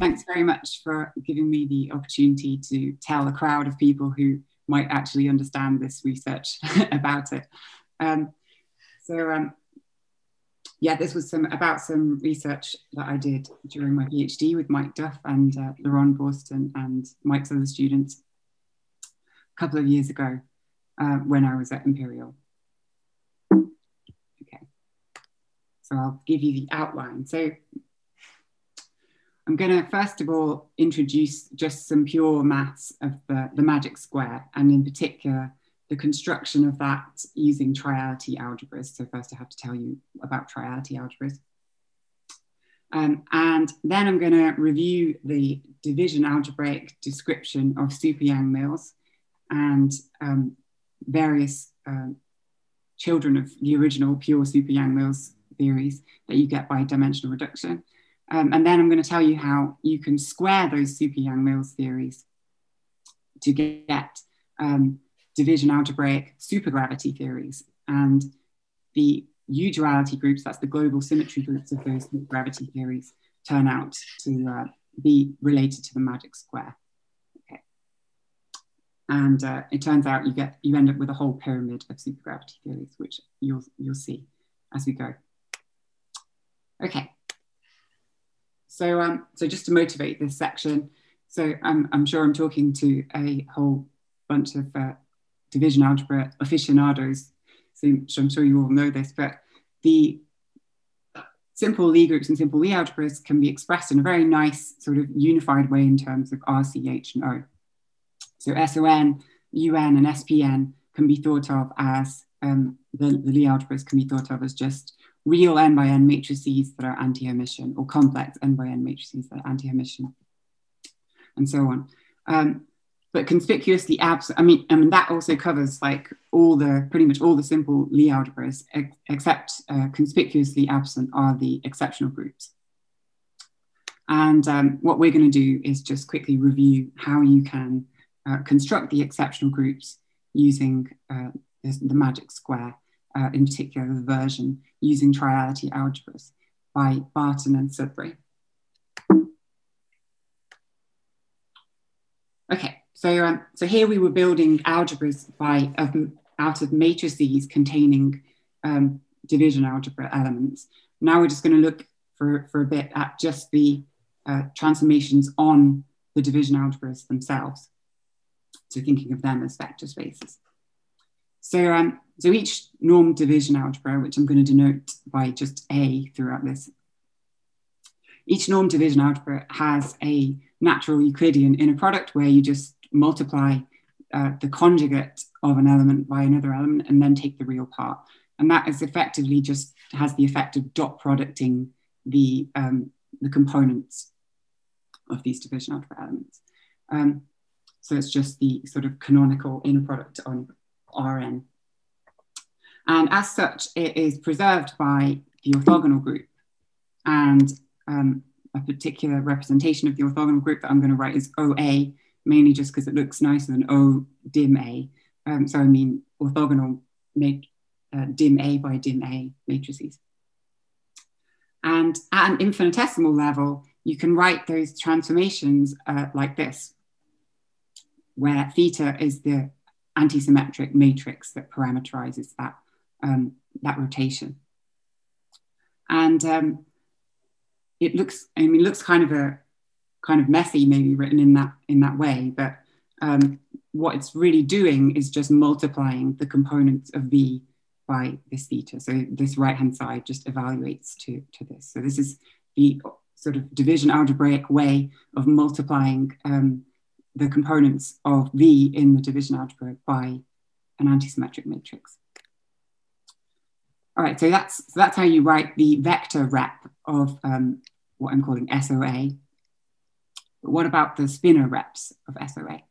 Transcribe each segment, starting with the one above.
Thanks very much for giving me the opportunity to tell a crowd of people who might actually understand this research about it. Yeah, this was about some research that I did during my PhD with Mike Duff and Laurent Borston and Mike's other students a couple of years ago when I was at Imperial. Okay, so I'll give you the outline. So I'm going to first of all introduce just some pure maths of the magic square, and in particular the construction of that using triality algebras. So first I have to tell you about triality algebras. And then I'm going to review the division algebraic description of super-Yang-Mills and various children of the original pure super-Yang-Mills theories that you get by dimensional reduction. And then I'm going to tell you how you can square those super-Yang-Mills theories to get division algebraic supergravity theories. And the U-duality groups, that's the global symmetry groups of those supergravity theories, turn out to be related to the magic square. Okay. And it turns out you end up with a whole pyramid of supergravity theories, which you'll see as we go. Okay. So just to motivate this section, so I'm sure I'm talking to a whole bunch of division algebra aficionados, so I'm sure you all know this, but the simple Lie groups and simple Lie algebras can be expressed in a very nice sort of unified way in terms of R, C, H, and O. So SON, UN, and SPN can be thought of as, the Lie algebras can be thought of as just real n by n matrices that are anti-Hermitian, or complex n by n matrices that are anti-Hermitian, and so on. But conspicuously absent, I mean that also covers like pretty much all the simple Lie algebras, except conspicuously absent are the exceptional groups. And what we're going to do is just quickly review how you can construct the exceptional groups using the magic square, in particular the version using triality algebras by Barton and Sudbury. Okay. So here we were building algebras out of matrices containing division algebra elements. Now we're just going to look for a bit at just the transformations on the division algebras themselves. So thinking of them as vector spaces. So each normed division algebra, which I'm going to denote by just A throughout this, each normed division algebra has a natural Euclidean inner product where you just multiply the conjugate of an element by another element and then take the real part. And that is effectively just has the effect of dot producting the components of these division algebra elements. So it's just the sort of canonical inner product on Rn. And as such, it is preserved by the orthogonal group. And a particular representation of the orthogonal group that I'm going to write is OA, mainly just because it looks nicer than O dim A. So I mean orthogonal dim A by dim A matrices. And at an infinitesimal level, you can write those transformations like this, where theta is the antisymmetric matrix that parameterizes that rotation. And it looks kind of messy, maybe written in that way, but what it's really doing is just multiplying the components of V by this theta. So this right-hand side just evaluates to this. So this is the sort of division algebraic way of multiplying the components of V in the division algebra by an antisymmetric matrix. All right, so that's how you write the vector rep of what I'm calling SOA. But what about the spinor reps of SOA?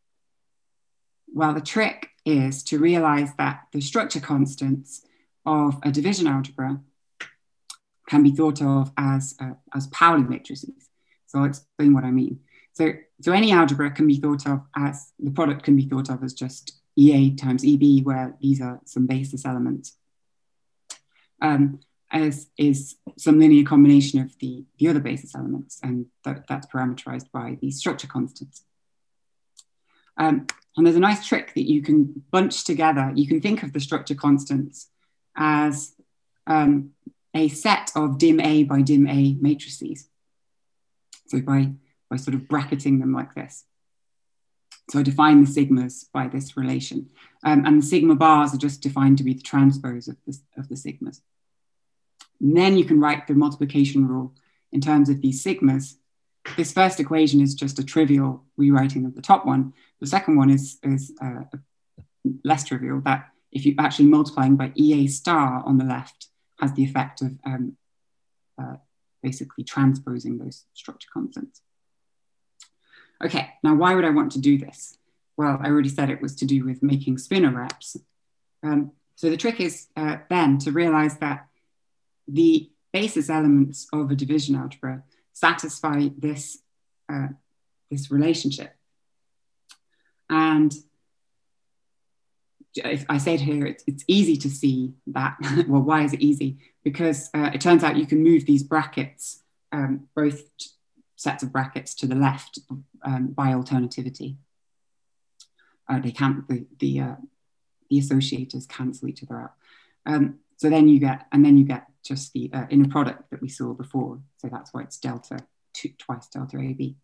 Well, the trick is to realize that the structure constants of a division algebra can be thought of as Pauli matrices. So I'll explain what I mean. So any algebra can be thought of as, the product can be thought of as just EA times EB, where these are some basis elements. And is some linear combination of the other basis elements, and that's parameterized by these structure constants. And there's a nice trick that you can bunch together. You can think of the structure constants as a set of dim A by dim A matrices. So by sort of bracketing them like this. So I define the sigmas by this relation. And the sigma bars are just defined to be the transpose of the sigmas. And then you can write the multiplication rule in terms of these sigmas. This first equation is just a trivial rewriting of the top one. The second one is less trivial, that if you're actually multiplying by EA star on the left has the effect of basically transposing those structure constants. Okay, now why would I want to do this? Well, I already said it was to do with making spinor reps. So the trick is then to realize that the basis elements of a division algebra satisfy this, this relationship. And if I say it here, it's easy to see that. Well, why is it easy? Because it turns out you can move these brackets, both sets of brackets to the left by alternativity. They can't, the associators cancel each other out. So then you get just the inner product that we saw before. So that's why it's delta, twice delta AB.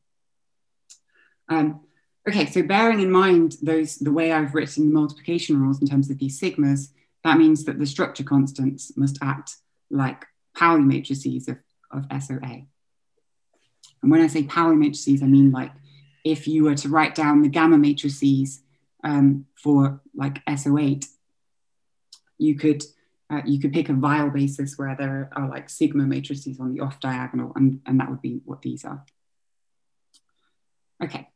Okay, so bearing in mind the way I've written the multiplication rules in terms of these sigmas, that means that the structure constants must act like Pauli matrices of SOA. And when I say Pauli matrices, I mean like if you were to write down the gamma matrices for like SO8, you could pick a Weyl basis where there are like sigma matrices on the off diagonal, and that would be what these are. Okay.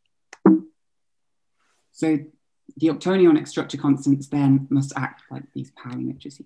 So the octonionic structure constants then must act like these Pauli matrices.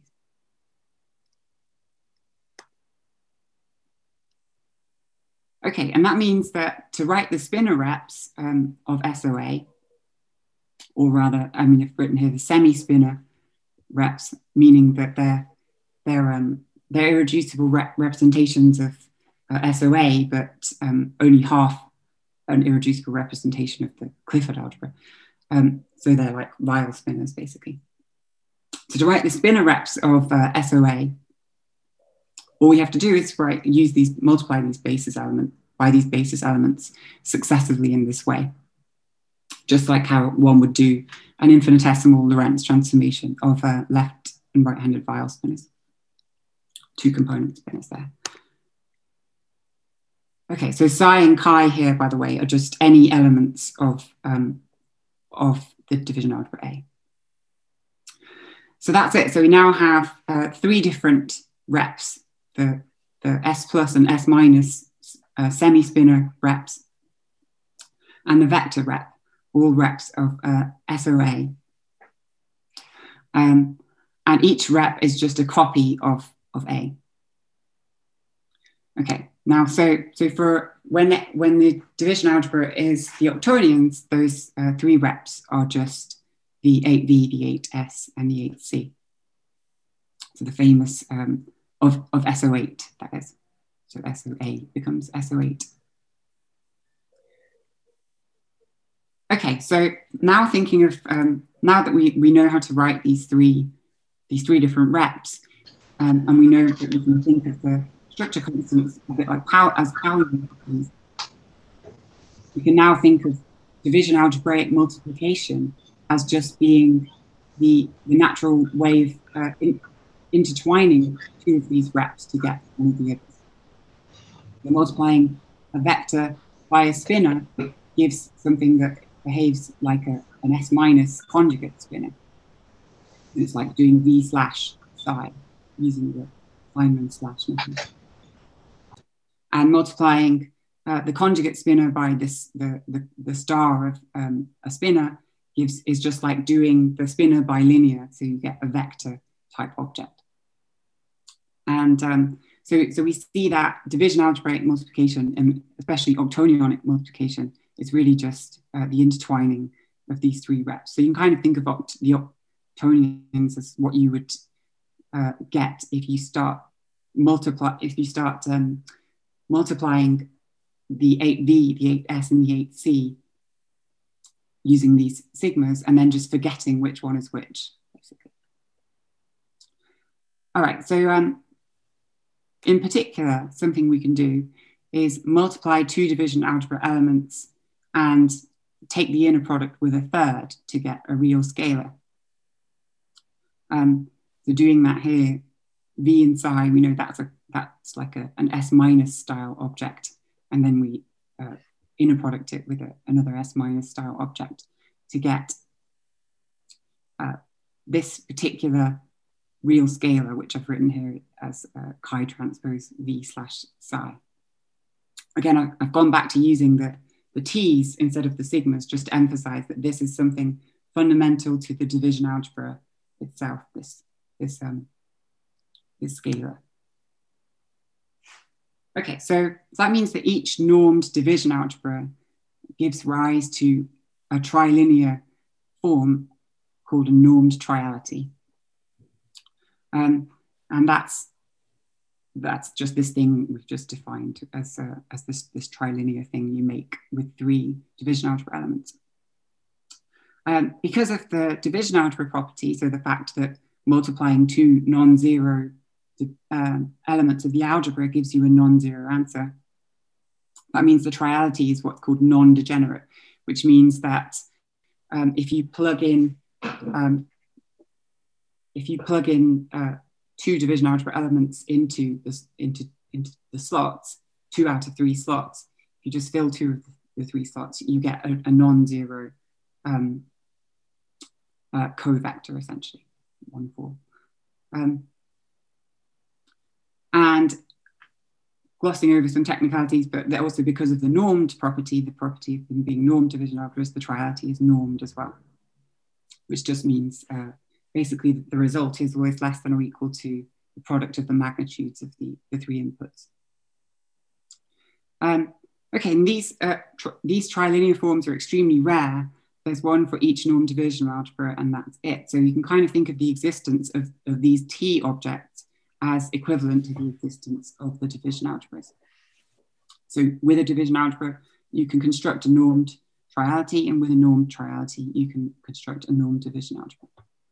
Okay, and that means that to write the spinor reps of SOA, or rather, I mean, I've written here the semi-spinor reps, meaning that they're irreducible representations of SOA, but only half an irreducible representation of the Clifford algebra. So they're like Weyl spinors, basically. So to write the spinor reps of SOA, all we have to do is multiply these basis elements successively in this way, just like how one would do an infinitesimal Lorentz transformation of left and right-handed Weyl spinors. Two component spinors there. Okay, so psi and chi here, by the way, are just any elements of the division algebra A. So that's it. So we now have three different reps, the S plus and S minus semi-spinor reps, and the vector rep, all reps of SOA. And each rep is just a copy of A. Okay, now so for when the division algebra is the octonions, those three reps are just the 8V, the 8S, and the 8C. So the famous of SO8, that is. So SOA becomes SO8. Okay, so now thinking of now that we know how to write these three different reps, and we know that we can think of the structure constants a bit like as Pauli matrices, we can now think of division algebraic multiplication as just being the natural way of intertwining two of these reps to get one of the others. So multiplying a vector by a spinor gives something that behaves like an S minus conjugate spinor. And it's like doing V slash psi using the Feynman slash method. And multiplying the conjugate spinor by the star of a spinor is just like doing the spinor bilinear, so you get a vector type object. And so we see that division algebraic multiplication, and especially octonionic multiplication, is really just the intertwining of these three reps. So you can kind of think of the octonions as what you would get if you start if you start multiplying the 8V, the 8S, and the 8C using these sigmas, and then just forgetting which one is which, basically. All right, so in particular, something we can do is multiply two division algebra elements and take the inner product with a third to get a real scalar. So doing that here, V and psi, we know that's like an S minus style object, and then we inner product it with another S minus style object to get this particular real scalar, which I've written here as chi transpose V slash psi. Again, I've gone back to using the T's instead of the sigmas, just to emphasize that this is something fundamental to the division algebra itself, this scalar. Okay, so that means that each normed division algebra gives rise to a trilinear form called a normed triality. And that's just this thing we've just defined as this trilinear thing you make with three division algebra elements. Because of the division algebra property, so the fact that multiplying two non-zero elements of the algebra gives you a non-zero answer, that means the triality is what's called non-degenerate, which means that if you plug in two division algebra elements into the slots, 2 out of 3 slots, if you just fill 2 of the 3 slots, you get a non-zero covector, essentially, 1, 4. And glossing over some technicalities, but also because of the normed property, the property of them being normed division algebras, the triality is normed as well, which just means basically the result is always less than or equal to the product of the magnitudes of the 3 inputs. Okay, and these trilinear forms are extremely rare. There's one for each normed division algebra, and that's it. So you can kind of think of the existence of these T objects as equivalent to the existence of the division algebras. So with a division algebra, you can construct a normed triality, and with a normed triality, you can construct a normed division algebra.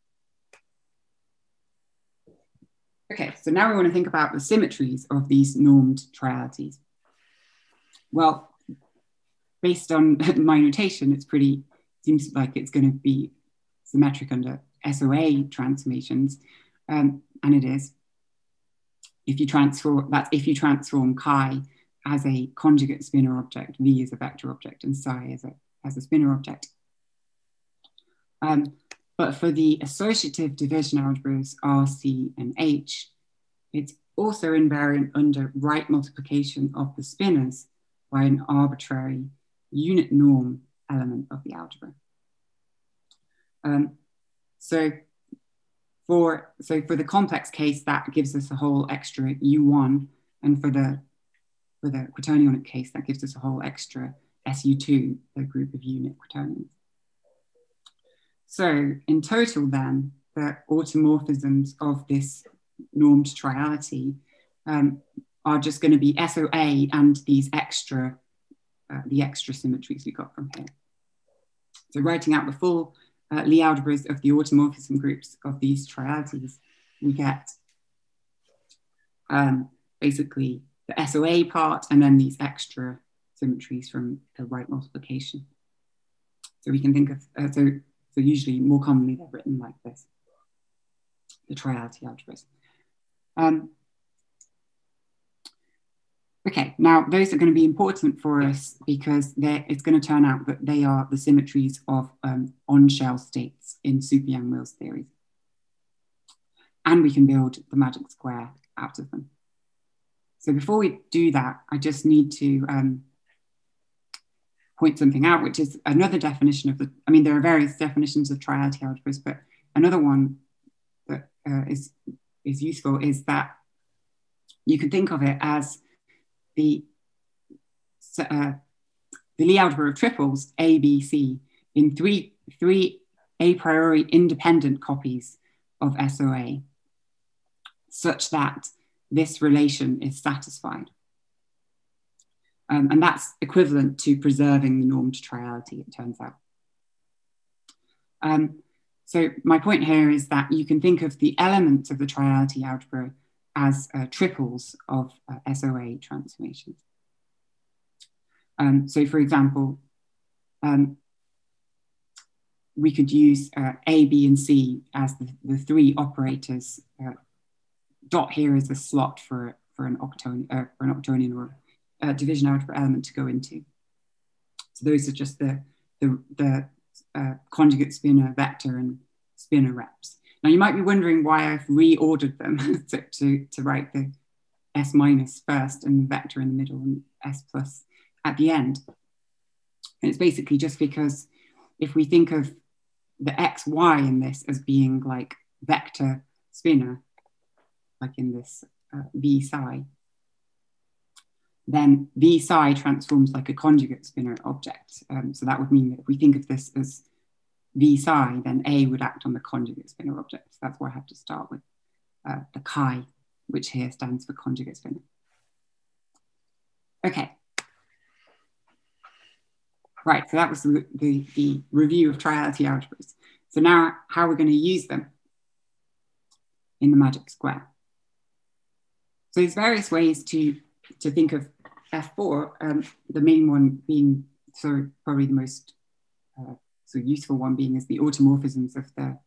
Okay, so now we want to think about the symmetries of these normed trialities. Well, based on my notation, seems like it's going to be symmetric under SOA transformations, and it is. If you transform chi as a conjugate spinor object, V as a vector object, and psi as a spinor object. But for the associative division algebras R, C, and H, it's also invariant under right multiplication of the spinors by an arbitrary unit norm element of the algebra. So for the complex case, that gives us a whole extra U1, and for the quaternionic case, that gives us a whole extra SU2, a group of unit quaternions. So in total then, the automorphisms of this normed triality are just going to be SOA and these extra, the extra symmetries we got from here. So writing out the full Lie algebras of the automorphism groups of these trialities, we get basically the SOA part and then these extra symmetries from the right multiplication. So we can think of, so usually more commonly they're written like this, the triality algebras. Okay, now those are going to be important for us because it's going to turn out that they are the symmetries of on-shell states in Super-Yang-Mills theories. And we can build the magic square out of them. So before we do that, I just need to point something out, which is another definition of there are various definitions of triality algebras, but another one that is useful is that you can think of it as the Lie algebra of triples, A, B, C, in three a priori independent copies of SOA, such that this relation is satisfied. And that's equivalent to preserving the norm to triality, it turns out. So my point here is that you can think of the elements of the triality algebra as triples of SOA transformations. So for example, we could use A, B, and C as the three operators. Dot here is a slot for an octonion or division algebra element to go into. So those are just the conjugate spinor vector and spinor reps. Now you might be wondering why I've reordered them to write the S minus first and the vector in the middle and S plus at the end. And it's basically just because if we think of the X, Y in this as being like vector spinor, like in this V psi, then V psi transforms like a conjugate spinor object. So that would mean that if we think of this as V psi, then A would act on the conjugate spinor object. So that's why I have to start with the chi, which here stands for conjugate spinor. Okay. Right, so that was the review of triality algebras. So now how we're going to use them in the magic square. So there's various ways to think of F4, the main one being probably the most useful one being is the automorphisms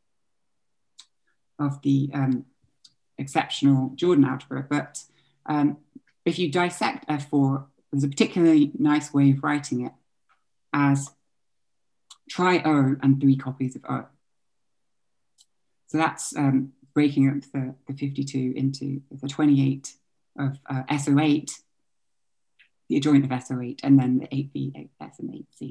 of the exceptional Jordan algebra. But if you dissect F4, there's a particularly nice way of writing it as tri O and 3 copies of O. So that's breaking up the 52 into the 28 of SO8, the adjoint of SO8, and then the 8B, 8S, and 8C.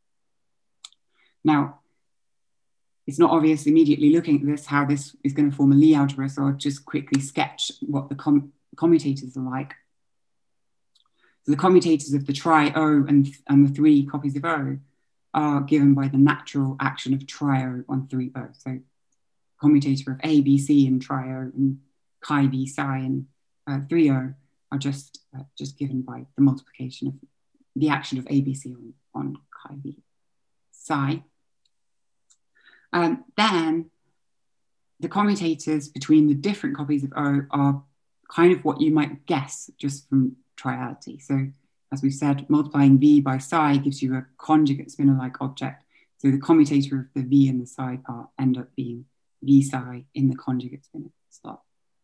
Now, it's not obvious immediately looking at this how this is going to form a Lie algebra, so I'll just quickly sketch what the commutators are like. So the commutators of the tri O and the 3 copies of O are given by the natural action of tri O on 3 O. So commutator of A, B, C in tri O and chi, B, psi in 3 O are just given by the multiplication of the action of A, B, C on chi, B, psi. Then the commutators between the different copies of O are kind of what you might guess just from triality. So as we've said, multiplying V by psi gives you a conjugate spinor-like object. So the commutator of the V and the psi part end up being V psi in the conjugate spinor slot.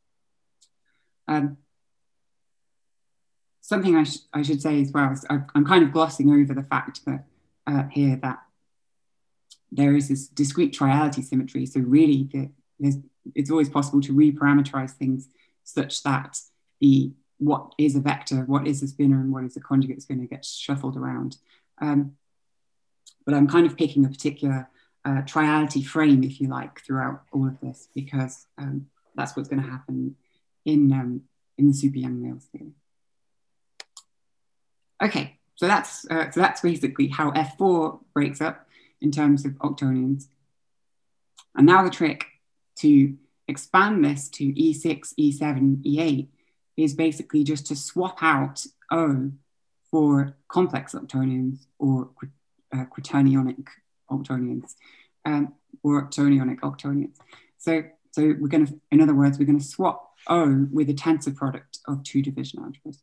Something I should say as well is I'm kind of glossing over the fact that here that there is this discrete triality symmetry. So really it's always possible to reparameterize things such that what is a vector, what is a spinor, and what is a conjugate spinor gets shuffled around. But I'm kind of picking a particular triality frame, if you like, throughout all of this, because that's what's going to happen in the super Yang-Mills theory. Okay, so that's basically how F4 breaks up in terms of octonions. And now the trick to expand this to E6, E7, E8 is basically just to swap out O for complex octonions or quaternionic octonions or octonionic octonions. So we're going to, in other words, we're going to swap O with a tensor product of 2 division algebras.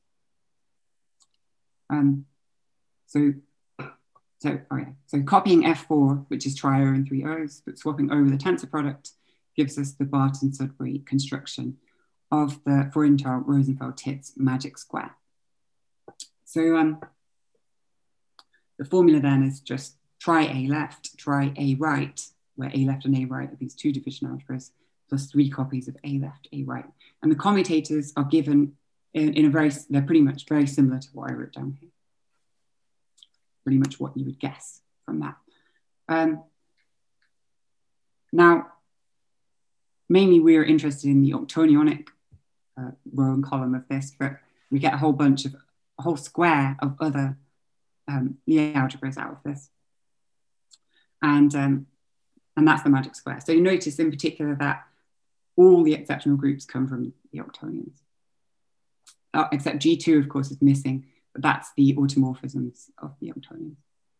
So copying F4, which is tri O and 3 O's, but swapping O with a tensor product gives us the Barton-Sudbury construction of the Freudenthal-Rosenfeld-Titz magic square. So the formula then is just tri A left, tri A right, where A left and A right are these 2 division algebras, plus 3 copies of A left, A right. And the commutators are given they're pretty much very similar to what I wrote down here. Pretty much what you would guess from that. Now, mainly we're interested in the octonionic row and column of this, but we get a whole square of other Lie algebras out of this. And that's the magic square. So you notice in particular that all the exceptional groups come from the octonions. except G2, of course, is missing, but that's the automorphisms of the Octonions.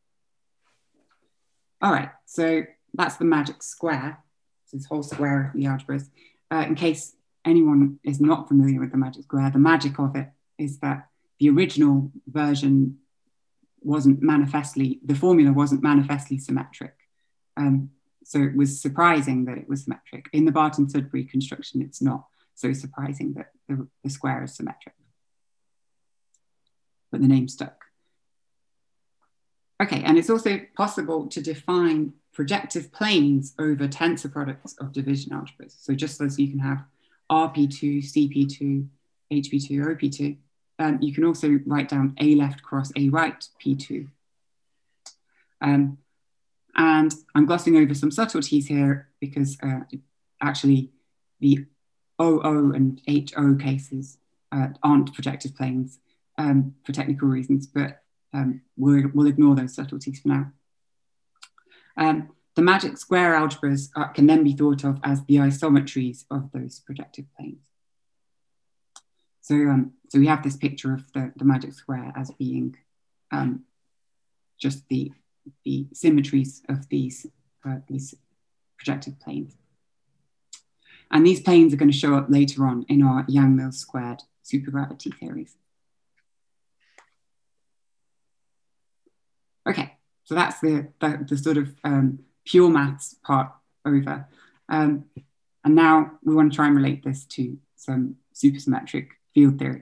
All right, so that's the magic square, this whole square of the algebras. In case anyone is not familiar with the magic square, the magic of it is that the original version wasn't manifestly, the formula wasn't manifestly symmetric. So it was surprising that it was symmetric. In the Barton-Sudbury construction, it's not so surprising that the square is symmetric. But the name stuck. Okay, and it's also possible to define projective planes over tensor products of division algebras. So just as you can have RP2, CP2, HP2, OP2, you can also write down A left cross A right P2. And I'm glossing over some subtleties here because actually the OO and HO cases aren't projective planes for technical reasons, but we'll ignore those subtleties for now. The magic square algebras can then be thought of as the isometries of those projective planes. So we have this picture of the magic square as being just the symmetries of these projective planes. And these planes are going to show up later on in our Yang-Mills squared supergravity theories. Okay, so that's the sort of pure maths part over. And now we want to try and relate this to some supersymmetric field theories.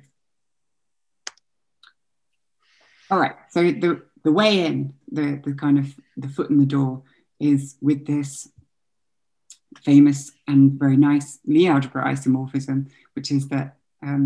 All right, so the way in, the kind of the foot in the door is with this famous and very nice Lie algebra isomorphism, which is that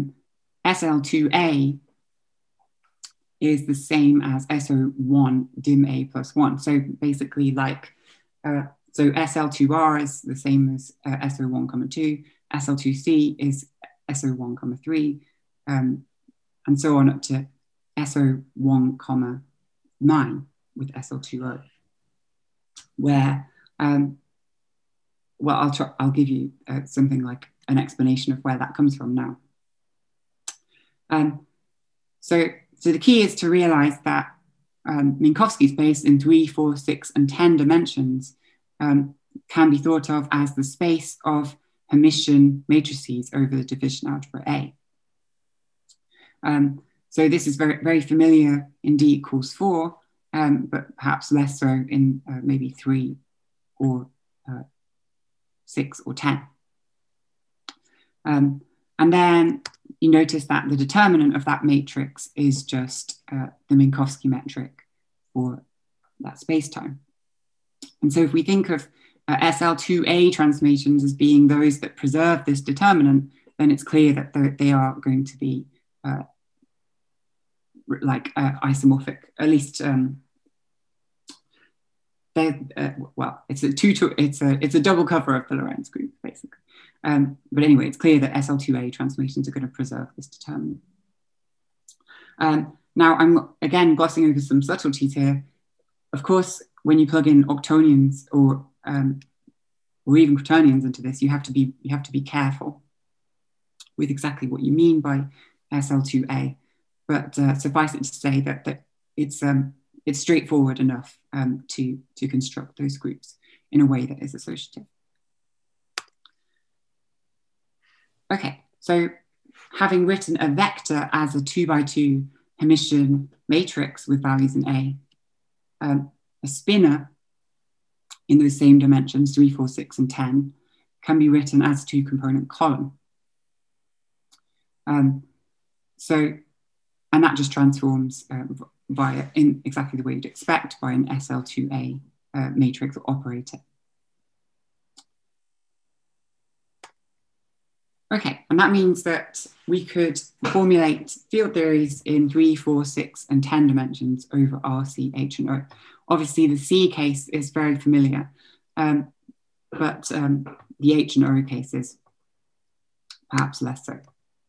SL2A is the same as SO1 dim A plus 1. So basically like, so SL2R is the same as SO1 comma 2, SL2C is SO1 comma 3, and so on up to SO1 comma 9 with SL2O, where, well, I'll give you something like an explanation of where that comes from now. So the key is to realize that Minkowski space in 3, 4, 6, and 10 dimensions can be thought of as the space of Hermitian matrices over the division algebra A. So this is very, very familiar in D equals 4, but perhaps less so in maybe 3 or 6 or 10. And then you notice that the determinant of that matrix is just the Minkowski metric for that spacetime. And so if we think of SL2A transformations as being those that preserve this determinant, then it's clear that they are going to be like isomorphic, at least well, it's a double cover of the Lorentz group, basically. But anyway, it's clear that SL2A transformations are going to preserve this determinant. Now, I'm again glossing over some subtleties here. Of course, when you plug in octonions or even quaternions into this, you have to be careful with exactly what you mean by SL2A. But suffice it to say that it's straightforward enough to construct those groups in a way that is associative. Okay, so having written a vector as a 2x2 Hermitian matrix with values in A, a spinor in those same dimensions, 3, 4, 6, and 10, can be written as a 2-component column. And that just transforms via, in exactly the way you'd expect, by an SL2A matrix or operator. Okay, and that means that we could formulate field theories in 3, 4, 6, and 10 dimensions over R, C, H, and O. Obviously, the C case is very familiar, but the H and O case is perhaps less so.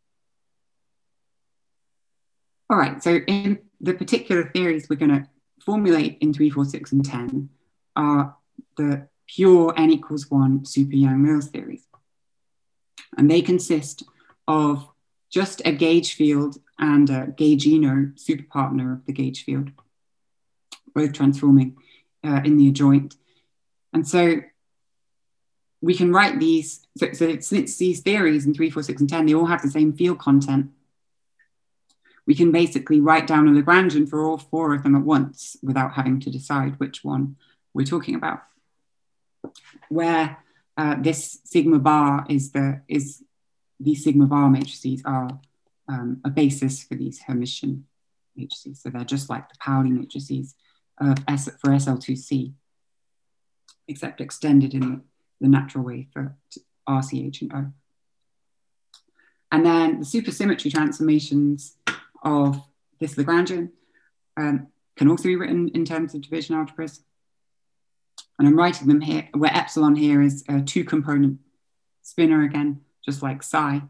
All right, so in the particular theories we're going to formulate in 3, 4, 6, and 10 are the pure n equals 1 super Yang-Mills theories. And they consist of just a gauge field and a gaugino superpartner of the gauge field, both transforming in the adjoint. And so we can write these, so since these theories in 3, 4, 6, and 10, they all have the same field content, we can basically write down a Lagrangian for all 4 of them at once without having to decide which one we're talking about. Where this sigma bar these sigma bar matrices are a basis for these Hermitian matrices. So they're just like the Pauli matrices for SL2C, except extended in the natural way for RCH and O. And then the supersymmetry transformations of this Lagrangian can also be written in terms of division algebras. And I'm writing them here, where epsilon here is a 2-component spinor again, just like psi.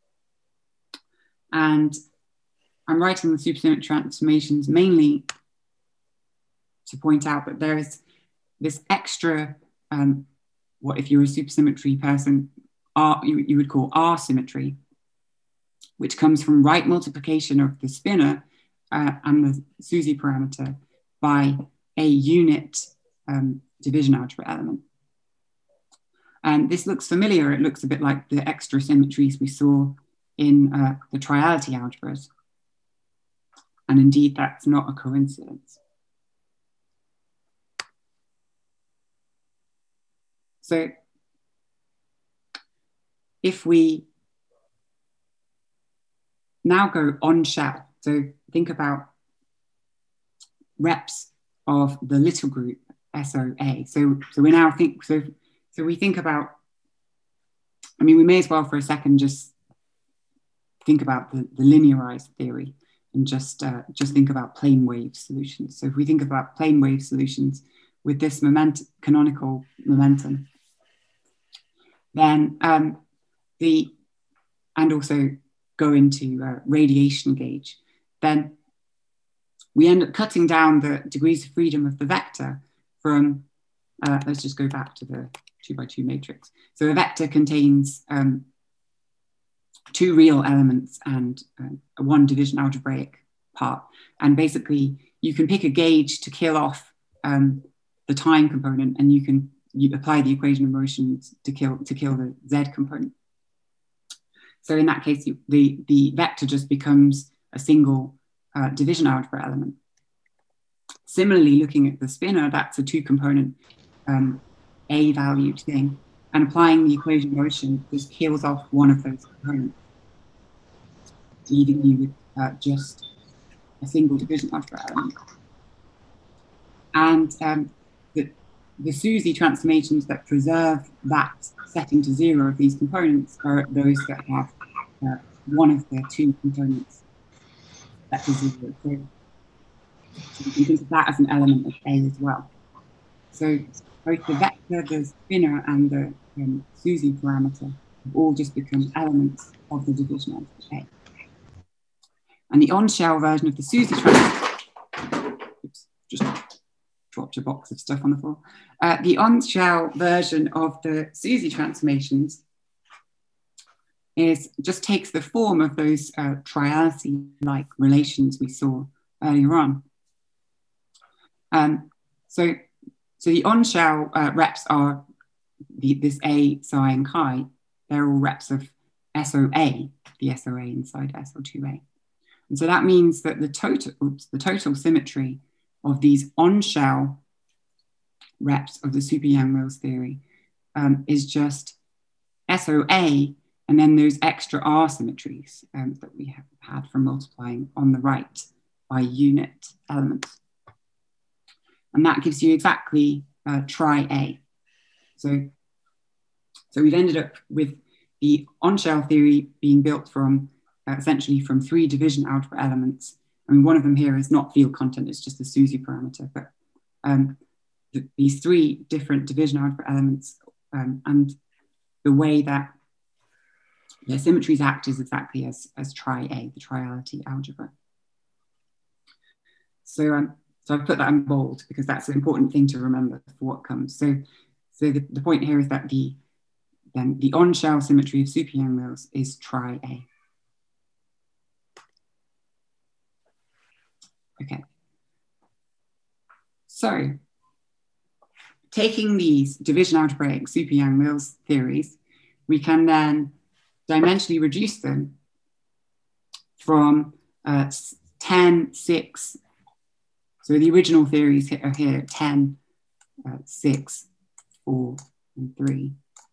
And I'm writing the supersymmetry transformations mainly to point out that there is this extra, what if you're a supersymmetry person, you would call R symmetry, which comes from right multiplication of the spinor and the SUSY parameter by a unit division algebra element. And this looks familiar. It looks a bit like the extra symmetries we saw in the triality algebras. And indeed, that's not a coincidence. So if we now go on shell, so think about reps of the little group SOA. So we now think, so we think about, I mean, we may as well for a second just think about the linearized theory and just think about plane wave solutions. So if we think about plane wave solutions with this canonical momentum, then and also go into radiation gauge, then we end up cutting down the degrees of freedom of the vector from, let's just go back to the 2x2 matrix. So a vector contains 2 real elements and 1 division algebraic part. And basically you can pick a gauge to kill off the time component, and you apply the equation of motion to kill the Z component. So in that case, the vector just becomes a single division algebra element. Similarly, looking at the spinor, that's a 2-component A-valued thing, and applying the equation of motion just kills off one of those components, leaving you with just a single division algebra element. And the SUSY transformations that preserve that setting to 0 of these components are those that have one of the 2 components set to 0. So you can think of that as an element of A as well. So both the vector, the spinor, and the SUSY parameter have all just become elements of the division algebra A. And the on-shell version of the SUSY transformation, oops, just dropped a box of stuff on the floor. The on-shell version of the SUSY transformations just takes the form of those triality-like relations we saw earlier on. So the on-shell reps are this A, psi, and chi. They're all reps of SOA, the SOA inside SL2A. And so that means that the total symmetry of these on-shell reps of the super Yang-Mills theory is just SOA, and then those extra R symmetries that we have had from multiplying on the right by unit elements. And that gives you exactly tri-A. So we've ended up with the on-shell theory being built from essentially from 3 division algebra elements. I mean, one of them here is not field content, it's just the SUSY parameter, but these 3 different division algebra elements and the way that their symmetries act is exactly as tri-A, the triality algebra. So I've put that in bold because that's an important thing to remember for what comes. So the point here is that the on-shell symmetry of super Yang-Mills is tri-A. Okay. So taking these division algebraic super Yang-Mills theories, we can then dimensionally reduce them from 10, 6. So the original theories are here, 10, 6, 4, and 3.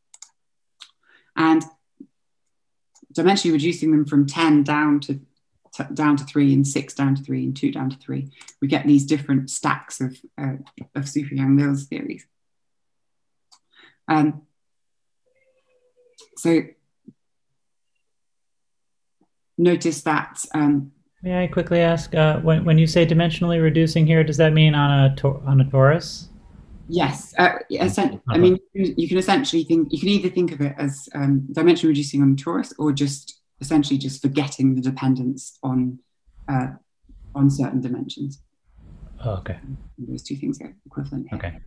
And dimensionally reducing them from 10 down to 3, and 6 down to 3, and 2 down to 3, we get these different stacks of super Yang-Mills theories. So notice that. May I quickly ask, when you say dimensionally reducing here, does that mean on a torus? Yes, I mean, you can essentially think, you can either think of it as dimension reducing on a torus, or just essentially just forgetting the dependence on certain dimensions. Oh, okay. Those two things are equivalent here. Okay.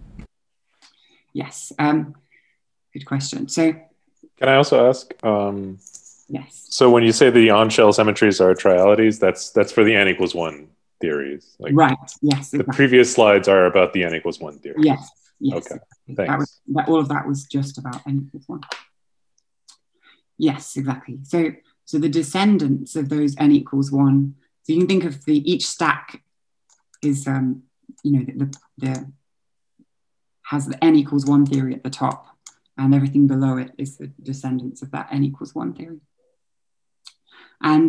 Yes, good question. So, can I also ask? Yes. So when you say the on-shell symmetries are trialities, that's for the n=1 theories. Like, right. Yes. Exactly. The previous slides are about the n=1 theory. Yes. Yes. Okay. Thanks. All of that was just about n=1. Yes, exactly. So the descendants of those n=1. So you can think of each stack is the has the n=1 theory at the top, and everything below it is the descendants of that n=1 theory. And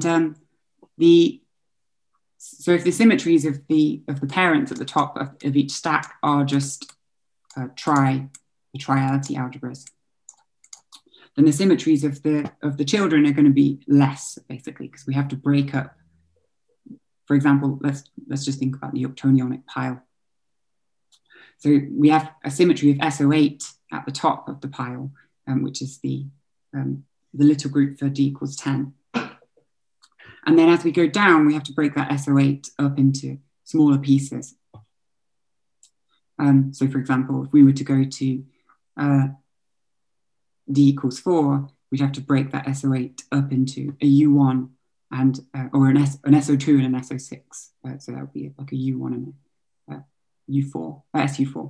so if the symmetries of the parents at the top of each stack are just the triality algebras, then the symmetries of the children are going to be less, basically, because we have to break up. For example, let's just think about the octonionic pile. So we have a symmetry of SO8 at the top of the pile, which is the little group for d=10. And then as we go down, we have to break that SO8 up into smaller pieces. So for example, if we were to go to d=4, we'd have to break that SO8 up into a U1 and or an SO2 and an SO6. So that would be like a U1 and a U4, SU4.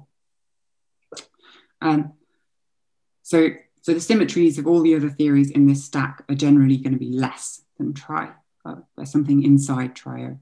So the symmetries of all the other theories in this stack are generally going to be less than tri. There's something inside trio.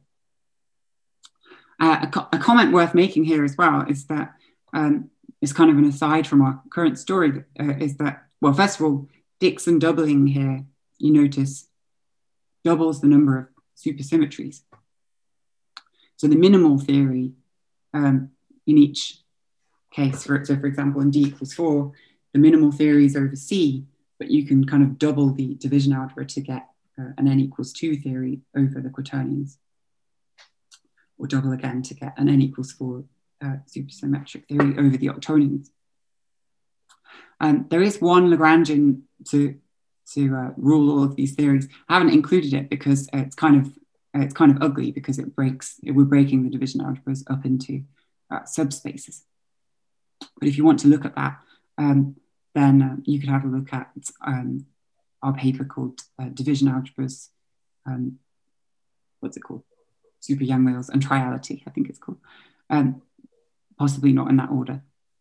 A comment worth making here as well is that it's kind of an aside from our current story, is that, well, first of all, Dixon doubling here, you notice, doubles the number of supersymmetries. So the minimal theory in each case, so for example, in d=4, the minimal theory is over C, but you can kind of double the division algebra to get an n=2 theory over the quaternions, or double again to get an n=4 supersymmetric theory over the octonions. There is one Lagrangian to rule all of these theories. I haven't included it because it's kind of ugly, because we're breaking the division algebras up into subspaces. But if you want to look at that, then you could have a look at our paper called Division Algebras, what's it called? Super Yang-Mills and Triality, I think it's called. Possibly not in that order.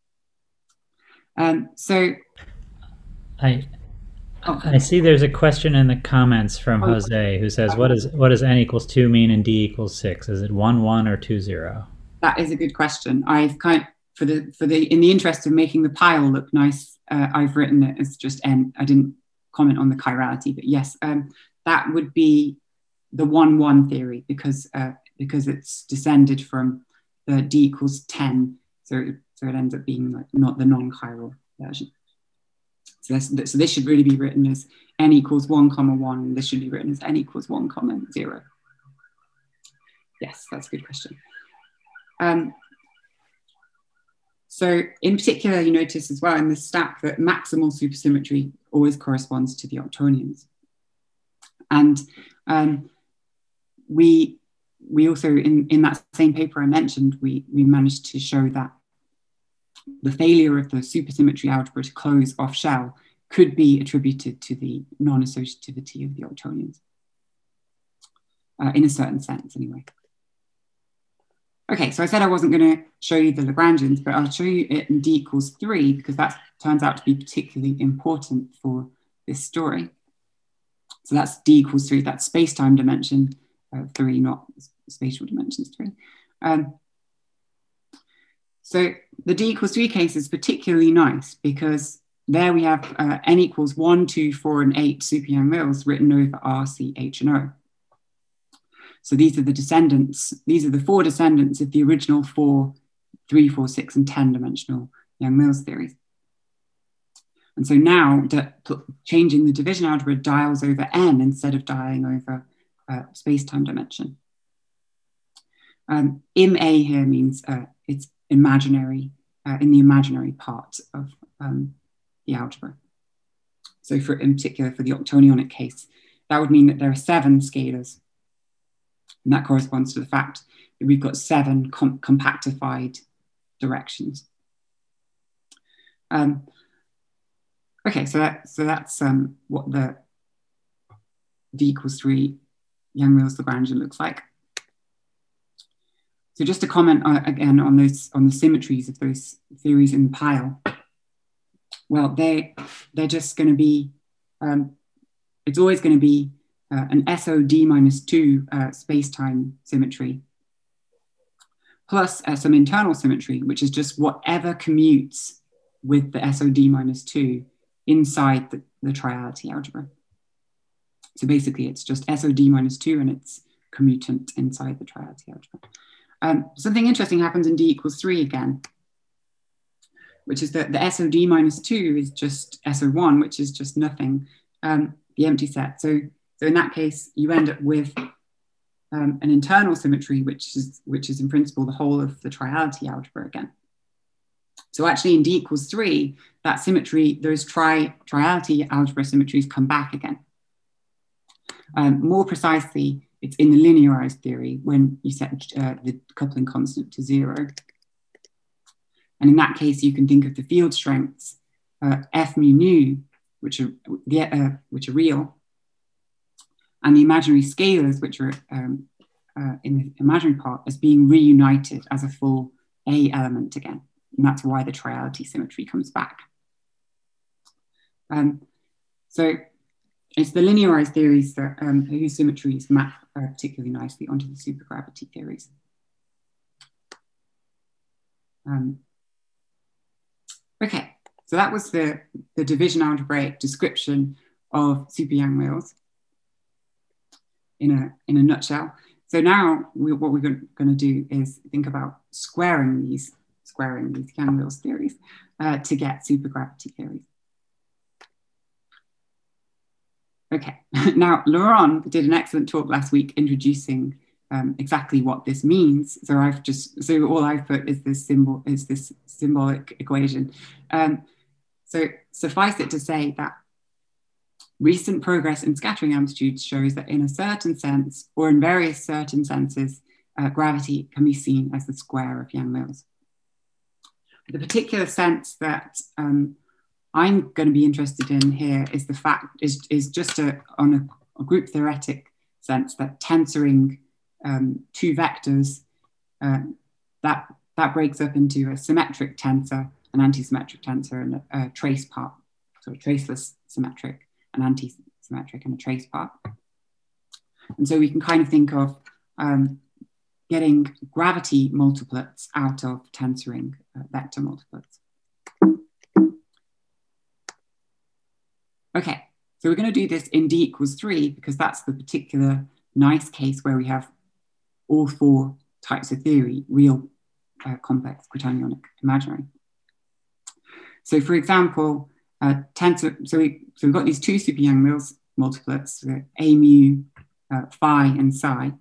So I see there's a question in the comments from Jose who says, what does n=2 mean and d=6? Is it 1, 1 or 2, 0? That is a good question. I've kind of, in the interest of making the pile look nice, I've written it as just n. I didn't comment on the chirality, but yes, that would be the 1, 1 theory, because it's descended from the d=10, so it ends up being like not the non-chiral version. So this should really be written as n=1, 1, and this should be written as n=1, 0. Yes, that's a good question. So in particular, you notice as well in this stack that maximal supersymmetry always corresponds to the octonions. And we also, in that same paper I mentioned, we managed to show that the failure of the supersymmetry algebra to close off shell could be attributed to the non-associativity of the octonions, in a certain sense anyway. Okay, so I said I wasn't going to show you the Lagrangians, but I'll show you it in d equals 3 because that turns out to be particularly important for this story. So that's d equals 3, that's space-time dimension 3, not spatial dimensions 3. So the d equals 3 case is particularly nice because there we have n equals 1, 2, 4, and 8 super Yang-Mills written over R, C, H, and O. So these are the descendants, these are the 4 descendants of the original 4, 3, 4, 6, and 10 dimensional Yang-Mills theories. And so now changing the division algebra dials over n instead of dialing over space-time dimension. Im A here means it's imaginary, in the imaginary part of the algebra. So in particular for the octonionic case, that would mean that there are 7 scalars. And that corresponds to the fact that we've got 7 compactified directions. Okay, so that's what the d equals 3 Yang-Mills Lagrangian looks like. So just to comment again on the symmetries of those theories in the pile. Well, they're just going to be, it's always going to be an SOD minus 2 space-time symmetry, plus some internal symmetry, which is just whatever commutes with the SOD minus 2 inside the triality algebra. So basically, it's just SOD minus 2 and its commutant inside the triality algebra. Something interesting happens in d equals 3 again, which is that the SOD minus 2 is just SO1, which is just nothing, the empty set. So in that case, you end up with an internal symmetry, which is in principle the whole of the triality algebra again. So actually in d equals 3, that symmetry, those triality algebra symmetries come back again. More precisely, it's in the linearized theory when you set the coupling constant to 0. And in that case, you can think of the field strengths, F mu nu, which are real, and the imaginary scalars, which are in the imaginary part, as being reunited as a full A element again. And that's why the triality symmetry comes back. So it's the linearized theories that whose symmetries map particularly nicely onto the supergravity theories. Okay, so that was the division algebraic description of super Yang-Mills in a nutshell. So now what we're going to do is think about squaring these Yang-Mills theories to get supergravity theories. Okay, now Laurent did an excellent talk last week introducing exactly what this means. So all I've put is this symbolic equation. So suffice it to say that recent progress in scattering amplitudes shows that in a certain sense, or in various certain senses, gravity can be seen as the square of Yang-Mills. The particular sense that I'm going to be interested in here is the fact is just on a group theoretic sense that tensoring 2 vectors that breaks up into a symmetric tensor, an anti-symmetric tensor, and a trace part, so a traceless symmetric, an anti-symmetric, and a trace part. And so we can kind of think of getting gravity multiplets out of tensoring vector multiplets. Okay, so we're going to do this in d equals 3 because that's the particular nice case where we have all 4 types of theory: real, complex, quaternionic, imaginary. So for example, tensor. So we've got these 2 super Yang-Mills multiplets, A mu, phi, and psi,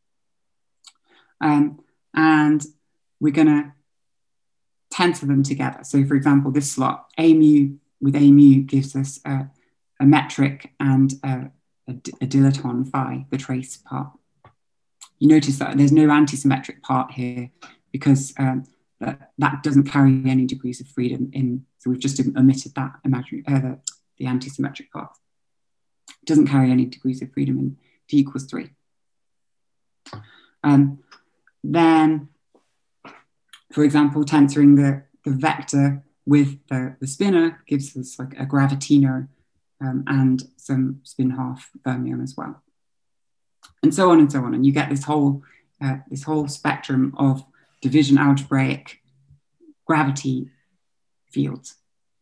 and we're going to tensor them together. So for example, this slot A mu with A mu gives us a metric and a dilaton phi, the trace part. You notice that there's no anti-symmetric part here because that doesn't carry any degrees of freedom in. So we've just omitted that imaginary, the anti-symmetric part. It doesn't carry any degrees of freedom in d equals 3. Then For example, tensoring the vector with the spinor gives us like a gravitino and some spin half fermion as well. And so on and so on. And you get this whole spectrum of division algebraic gravity fields.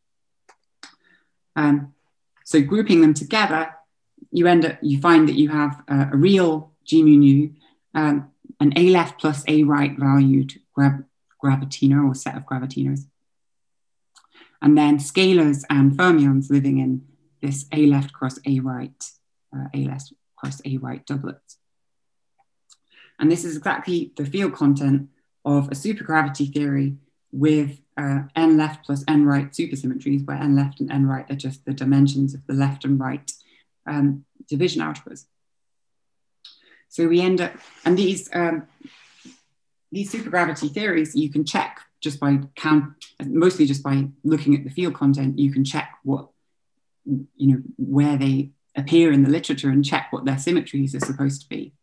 So grouping them together, you find that you have a real G mu nu, an A left plus A right valued gravitino or set of gravitinos, and then scalars and fermions living in this A left cross A right, A left cross A right doublet. And this is exactly the field content of a supergravity theory with n left plus n right supersymmetries, where n left and n right are just the dimensions of the left and right division algebras. So we end up, and these supergravity theories you can check just by mostly just by looking at the field content. You can check what, where they appear in the literature and check what their symmetries are supposed to be.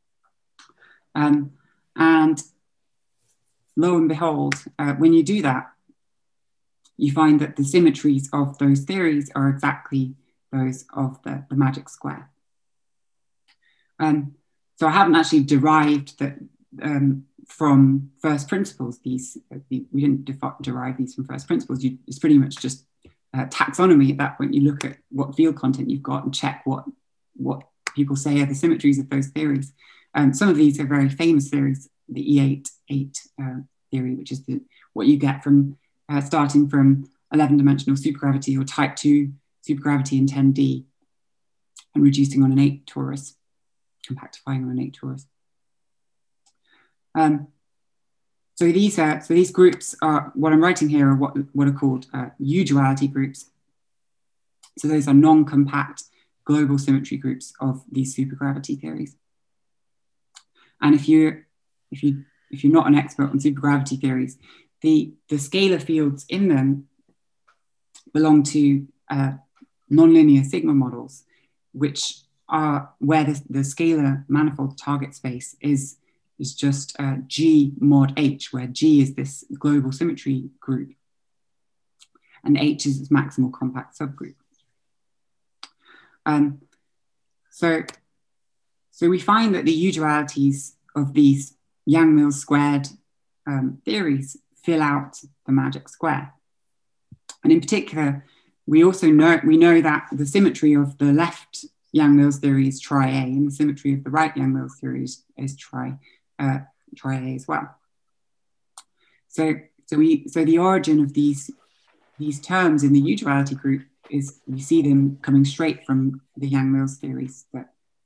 And lo and behold, when you do that, you find that the symmetries of those theories are exactly those of the magic square. So I haven't actually derived that from first principles. We didn't derive these from first principles. It's pretty much just taxonomy at that point. You look at what field content you've got and check what people say are the symmetries of those theories. Some of these are very famous theories, the E8 theory, which is what you get from starting from 11-dimensional supergravity or type 2 supergravity in 10D and reducing on an 8 torus, compactifying on an 8 torus. So these groups are, what I'm writing here are what are called U-duality groups. So those are non-compact global symmetry groups of these supergravity theories. And if you're not an expert on supergravity theories, the scalar fields in them belong to nonlinear sigma models, which are where the scalar manifold target space is just G mod H, where G is this global symmetry group and H is its maximal compact subgroup. So we find that the U-dualities of these Yang-Mills squared theories fill out the magic square. And in particular, we know that the symmetry of the left Yang-Mills theory is tri-A, and the symmetry of the right Yang-Mills theory is tri-A as well. So the origin of these terms in the U-duality group is, we see them coming straight from the Yang-Mills theories that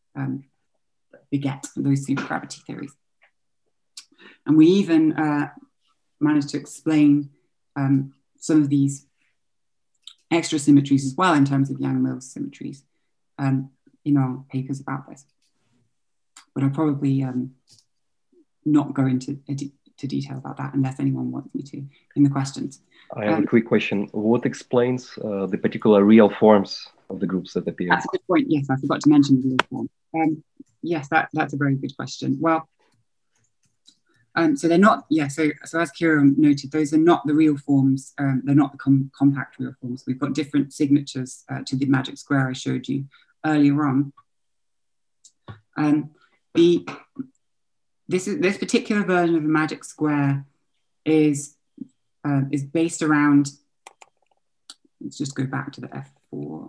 beget those supergravity theories. And we even managed to explain some of these extra symmetries as well in terms of Yang-Mills symmetries in our papers about this. But I'll probably not go into detail about that unless anyone wants me to in the questions. I have a quick question. What explains the particular real forms of the groups that appear? That's a good point. Yes, I forgot to mention the real form. Yes, that's a very good question. Well, so they're not, so as Kira noted, those are not the real forms. They're not the compact real forms. We've got different signatures to the magic square I showed you earlier on. This particular version of the magic square is based around, let's just go back to the F4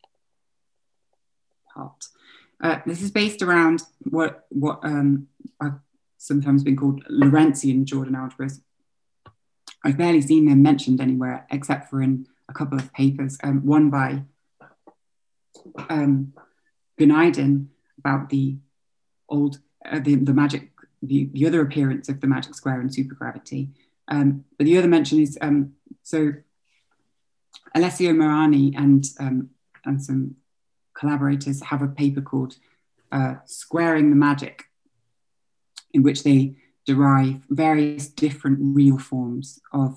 part. This is based around what I've sometimes been called Lorentzian Jordan algebras. I've barely seen them mentioned anywhere except for in a couple of papers, one by Gunaydin about the old, the other appearance of the magic square in supergravity. But the other mention is, so Alessio Marani and some collaborators have a paper called Squaring the Magic, in which they derive various different real forms of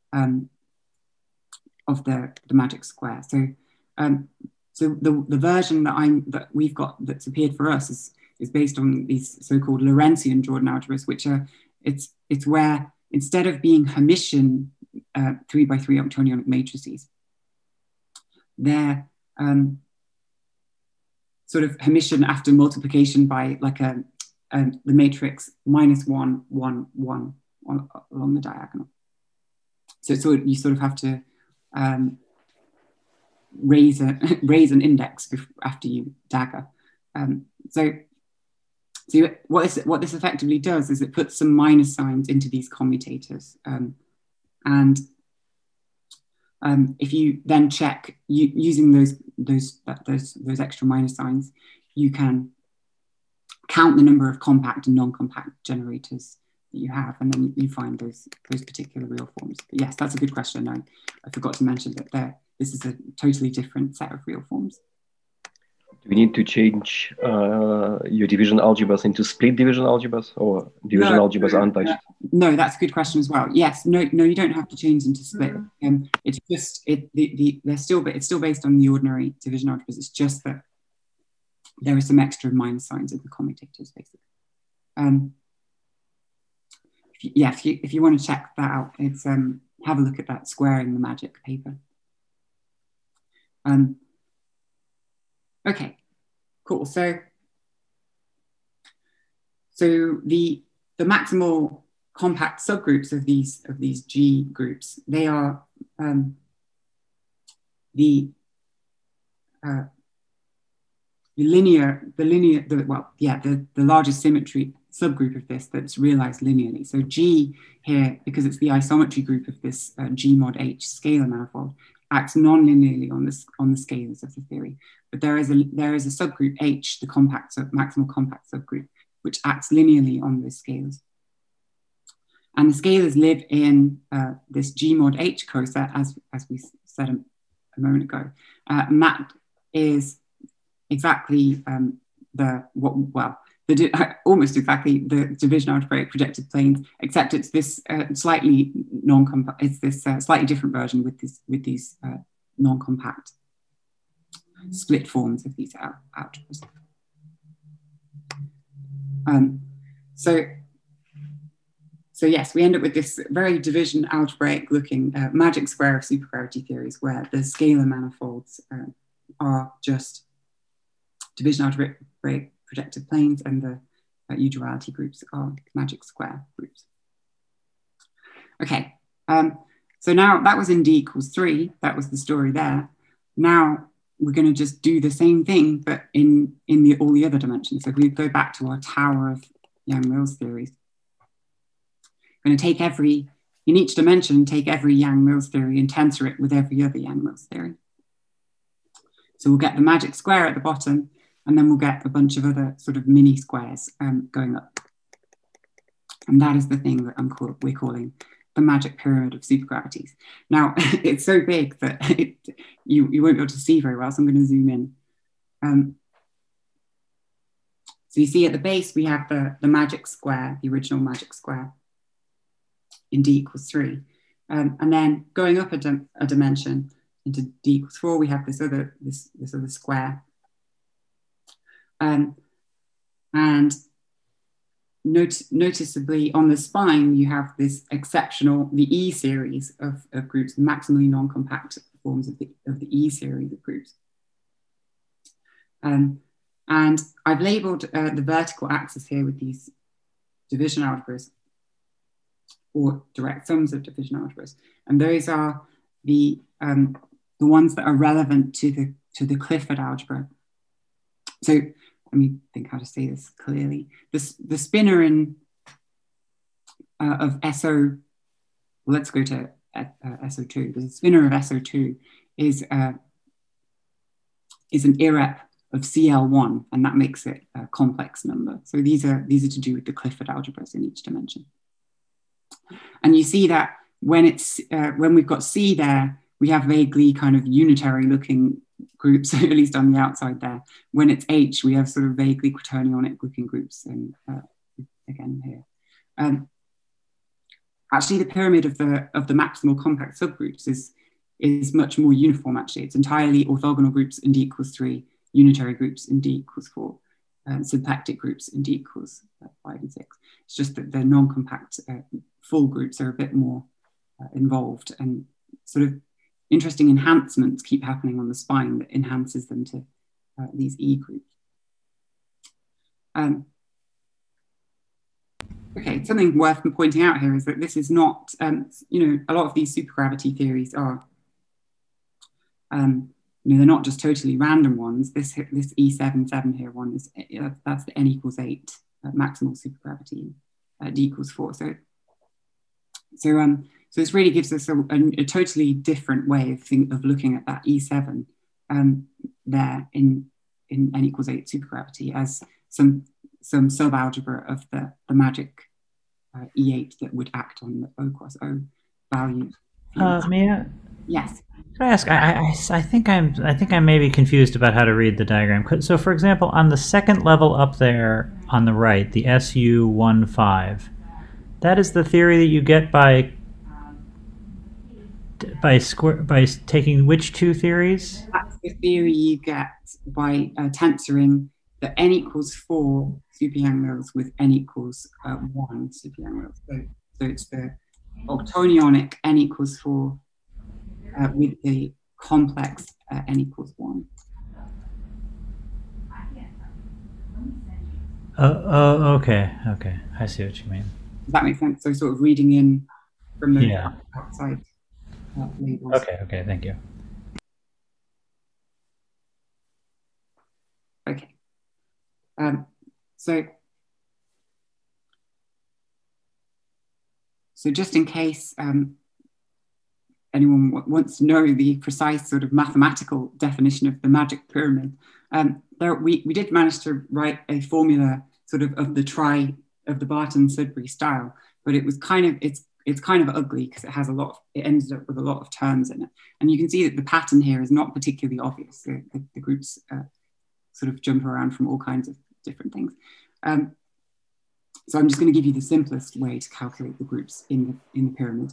the magic square. So the version that we've got that's appeared for us is based on these so-called Lorentzian Jordan algebras, which are it's where instead of being Hermitian 3x3 octonionic matrices, they're sort of Hermitian after multiplication by like the matrix -1, 1, 1 along the diagonal. So you sort of have to raise an index after you dagger. So what this effectively does is it puts some minus signs into these commutators, and if you then check using those extra minus signs, you can count the number of compact and non-compact generators that you have, and then you find those particular real forms. But yes, that's a good question. I forgot to mention that this is a totally different set of real forms. Do we need to change your division algebras into split division algebras, or division algebras untouched? No, that's a good question as well. Yes, no, you don't have to change into split. It's just it's still based on the ordinary division algebras. It's just that there are some extra minus signs in the commutators, basically. If you want to check that out, it's have a look at that Squaring the Magic paper. Okay, cool. So the maximal compact subgroups of these G groups, they are the largest symmetry subgroup of this that's realized linearly. So G here, because it's the isometry group of this G mod H scalar manifold, acts non-linearly on the scalars of the theory. But there is a subgroup H, the maximal compact subgroup, which acts linearly on those scalars. And the scalars live in this G mod H coset, as we said a moment ago. And that is exactly almost exactly the division algebraic projected planes, except it's this slightly non-compact. It's this slightly different version with these non-compact split forms of these algebras. So yes, we end up with this very division algebraic looking magic square of supergravity theories, where the scalar manifolds are just division algebraic projected planes, and the U-duality groups are magic square groups. Okay, so now that was in D equals 3. That was the story there. Now we're going to just do the same thing, but in all the other dimensions. So if we go back to our tower of Yang-Mills theories, we're going to take in each dimension, take every Yang-Mills theory and tensor it with every other Yang-Mills theory. So we'll get the magic square at the bottom, and then we'll get a bunch of other sort of mini squares going up. And that is the thing that we're calling the magic pyramid of supergravities. Now, it's so big that you won't be able to see very well, so I'm going to zoom in. So you see at the base, we have the magic square, the original magic square in D equals 3. And then going up a dimension into D equals 4, we have this other square. And noticeably on the spine, you have this exceptional, the E series of groups, maximally non-compact forms of the E series of groups. And I've labeled the vertical axis here with these division algebras, or direct sums of division algebras. And those are the ones that are relevant to the Clifford algebra. So let me think how to say this clearly. The spinor of SO, well, let's go to SO2. The spinor of SO2 is an irrep of CL1, and that makes it a complex number. So these are to do with the Clifford algebras in each dimension. And you see that when we've got C there, we have vaguely kind of unitary looking groups, at least on the outside there. When it's H, we have sort of vaguely quaternionic looking groups, and again here. Actually, the pyramid of the maximal compact subgroups is much more uniform. Actually, it's entirely orthogonal groups in D equals 3, unitary groups in D equals 4, symplectic groups in D equals 5 and 6. It's just that the non-compact full groups are a bit more involved, and sort of interesting enhancements keep happening on the spine that enhances them to these E groups. Okay, something worth pointing out here is that this is not, you know, a lot of these supergravity theories are, you know, they're not just totally random ones. This E77 here one is, that's the n equals 8 maximal supergravity, d equals 4. So this really gives us a totally different way of looking at that E7 there in n equals 8 supergravity as some subalgebra of the magic E8 that would act on the O cross O value. May I? Yes. Can I ask? I think I'm maybe confused about how to read the diagram. So, for example, on the second level up there on the right, the SU15, that is the theory that you get by taking which two theories? That's the theory you get by tensoring the n equals 4 super-Yang-Mills with n equals 1 super-Yang-Mills. So it's the octonionic n equals 4 with the complex n equals 1. Oh, okay. I see what you mean. Does that make sense? So sort of reading in from the outside labels. Okay, thank you. Okay. So just in case anyone wants to know the precise sort of mathematical definition of the magic pyramid, we did manage to write a formula sort of the Barton-Sudbury style, but it was it's kind of ugly because it ended up with a lot of terms in it, and you can see that the pattern here is not particularly obvious. The groups sort of jump around from all kinds of different things. So I'm just going to give you the simplest way to calculate the groups in the pyramid.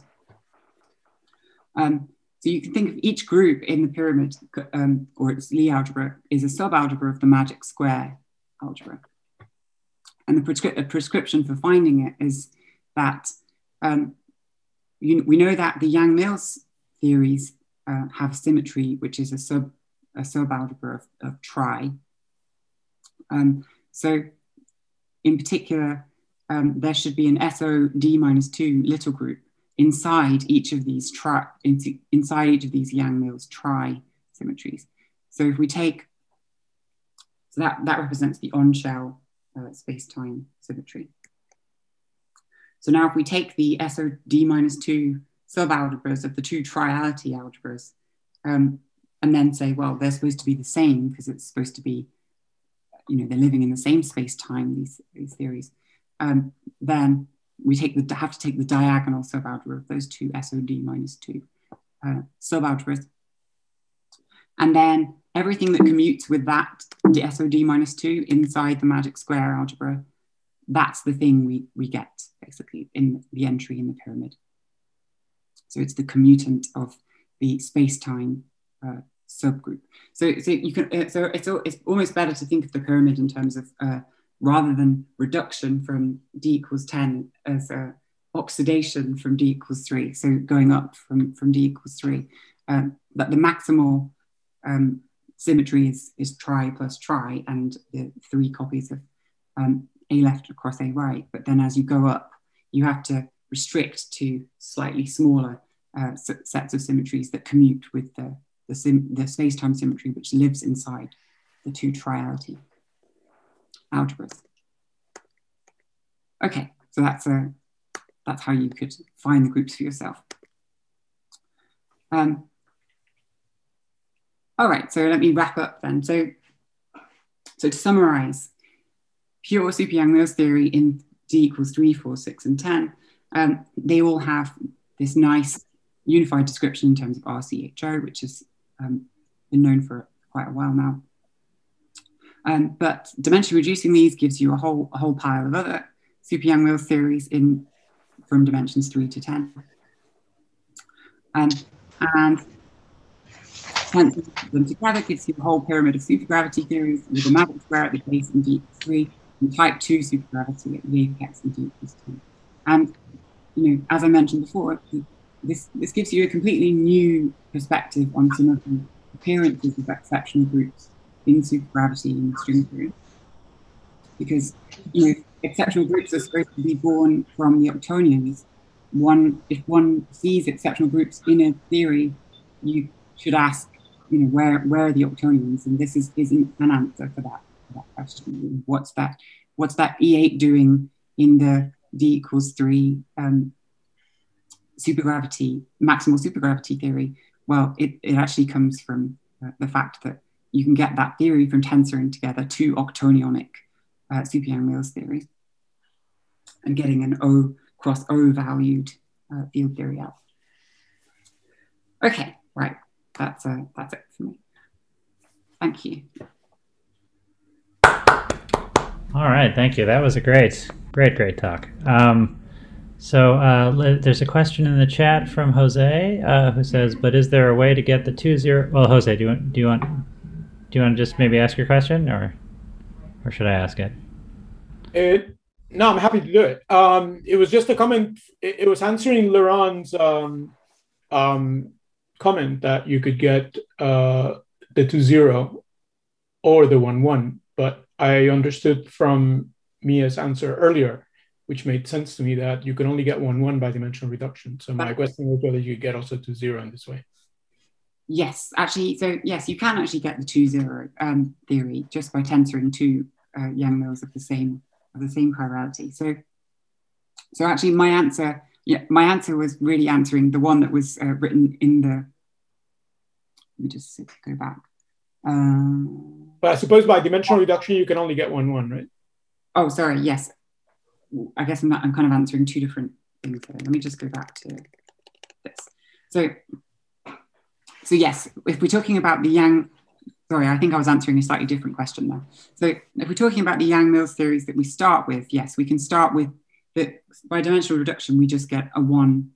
So you can think of each group in the pyramid, or its Lie algebra, is a subalgebra of the magic square algebra. And the prescription for finding it is that we know that the Yang-Mills theories have symmetry, which is a subalgebra of tri. So in particular, there should be an SOD-2 little group inside each of these Yang-Mills tri symmetries. So if we take, so that represents the on-shell space-time symmetry. So now if we take the SOD-2 subalgebras of the two triality algebras, and then say, well, they're supposed to be the same because it's supposed to be, you know, they're living in the same space-time, these theories, then we have to take the diagonal subalgebra of those two SOD-2 subalgebras. And then everything that commutes with that, the SOD-2 inside the magic square algebra, that's the thing we get basically in the entry in the pyramid. So it's the commutant of the space-time subgroup. So you can so it's almost better to think of the pyramid in terms of rather than reduction from d equals 10 as oxidation from d equals 3. So going up from d equals 3. But the maximal symmetry is tri plus tri, and the 3 copies of A left across A right. But then as you go up, you have to restrict to slightly smaller sets of symmetries that commute with the space-time symmetry which lives inside the two triality algebras. Okay, so that's how you could find the groups for yourself. All right, so let me wrap up then. So to summarize, pure super-Yang-Mills theory in d equals 3, 4, 6, and 10, they all have this nice unified description in terms of RCHO, which has been known for quite a while now. But dimension reducing these gives you a whole pile of other super-Yang-Mills theories from dimensions 3 to 10. And them together gives you a whole pyramid of supergravity theories with a magic square at the base in d equals 3, and type 2 supergravity at the apex in d equals 10. And as I mentioned before, this gives you a completely new perspective on some of the appearances of exceptional groups in supergravity and string theory. Because exceptional groups are supposed to be born from the octonions. If one sees exceptional groups in a theory, you should ask, where are the octonions? And this isn't an answer for that question. What's that E8 doing in the D=3 supergravity, maximal supergravity theory? Well, it actually comes from the fact that you can get that theory from tensoring together two octonionic super Yang-Mills theories and getting an O cross O valued field theory out. Okay, right. That's it for me. Thank you. All right, thank you. That was a great talk. So there's a question in the chat from Jose who says, "But is there a way to get the 2-0?" Well, Jose, do you want to just maybe ask your question, or should I ask it? No, I'm happy to do it. It was just a comment. It was answering Laurent's comment that you could get the 2-0 or the 1-1, but I understood from Mia's answer earlier, which made sense to me, that you can only get 1-1 by dimensional reduction. So my question was whether you get also 2-0 in this way. Yes, actually. So yes, you can actually get the 2-0 theory just by tensoring two Yang-Mills of the same chirality. So actually, my answer was really answering the one that was written in the. Let me just go back. But I suppose by dimensional reduction, you can only get 1-1, right? Oh, sorry. Yes, I guess I'm kind of answering two different things there. Let me just go back to this. So yes, if we're talking about the Yang. Sorry, I think I was answering a slightly different question there. So if we're talking about the Yang-Mills theories that we start with, yes, we can start with that by dimensional reduction, we just get a 1-1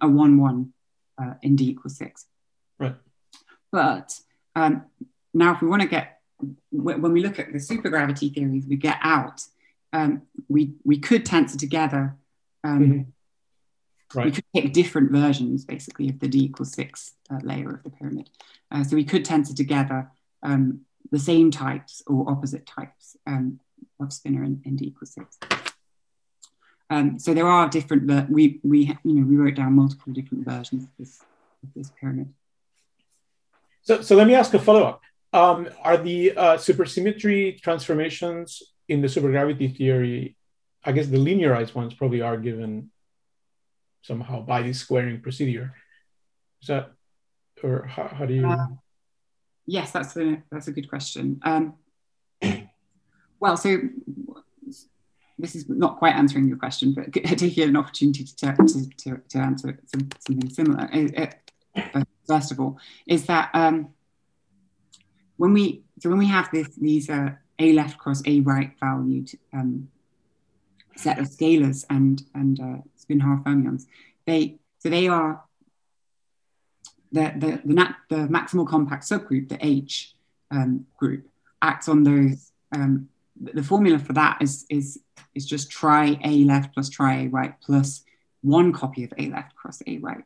in D=6. Right. But now if we want to get, when we look at the supergravity theories we get out, we could tensor together. Right. We could pick different versions, basically, of the D=6 layer of the pyramid. So we could tensor together the same types or opposite types of spinor in D=6. So there are different. We wrote down multiple different versions of this pyramid. So let me ask a follow-up. Are the supersymmetry transformations in the supergravity theory? I guess the linearized ones probably are given somehow by the squaring procedure. Is that, or how do you? Yes, that's a good question. Well, so this is not quite answering your question, but taking an opportunity to answer something similar. First of all, is that when we have these A left cross A right valued set of scalars and spin half fermions, they are the maximal compact subgroup, the H group, acts on those. The formula for that is just try A left plus try A right plus one copy of A left cross A right.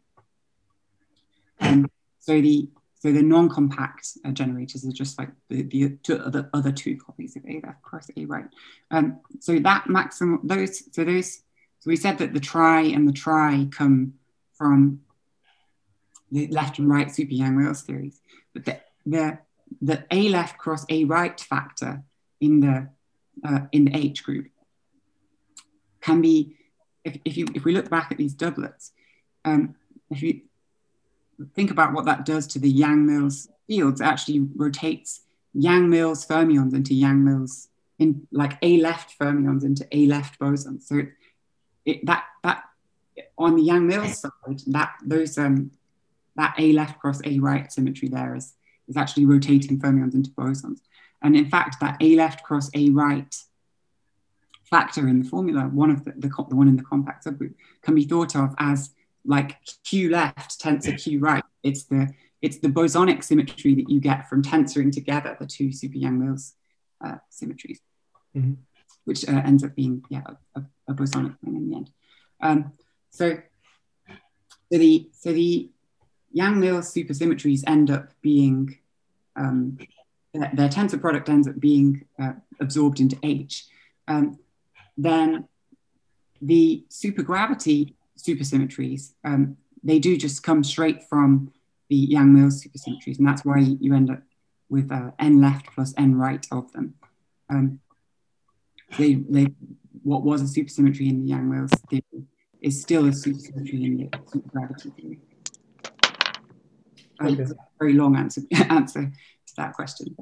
So the non-compact generators are just like the other two copies of A left cross A right. So that maximum so we said that the try and the try come from the left and right super Yang-Mills theories, but the A left cross A right factor in the H group can be, if we look back at these doublets, if you think about what that does to the Yang-Mills fields, it actually rotates Yang-Mills fermions into Yang-Mills, in like A left fermions into A left bosons. So that on the Yang-Mills side, that A left cross A right symmetry there is actually rotating fermions into bosons. And in fact, that A left cross A right factor in the formula, one of the one in the compact subgroup, can be thought of as like Q left tensor Q right. It's the bosonic symmetry that you get from tensoring together the two super Yang-Mills symmetries, which ends up being a bosonic thing in the end. So the Yang-Mills supersymmetries end up being, their tensor product ends up being absorbed into H. Then the supergravity supersymmetries, they do just come straight from the Yang-Mills supersymmetries, and that's why you end up with n left plus n right of them. What was a supersymmetry in the Yang-Mills theory is still a supersymmetry in the supergravity theory. Okay. That's a very long answer to that question.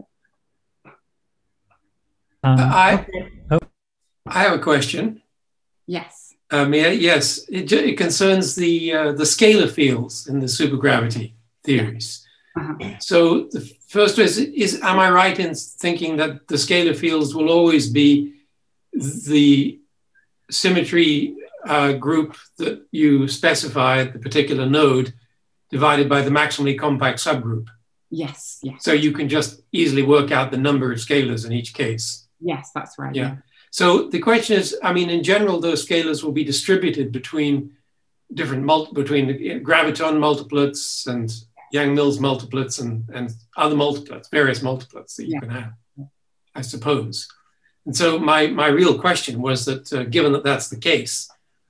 I have a question. Yes. Yes, it concerns the scalar fields in the supergravity theories. So the first is am I right in thinking that the scalar fields will always be the symmetry group that you specify at the particular node divided by the maximally compact subgroup? Yes, yes. So you can just easily work out the number of scalars in each case? Yes, that's right. Yeah. So the question is, I mean, in general, those scalars will be distributed between different between graviton multiplets and Yang-Mills multiplets and other multiplets, various multiplets that you can have, I suppose. And so my real question was that given that that's the case,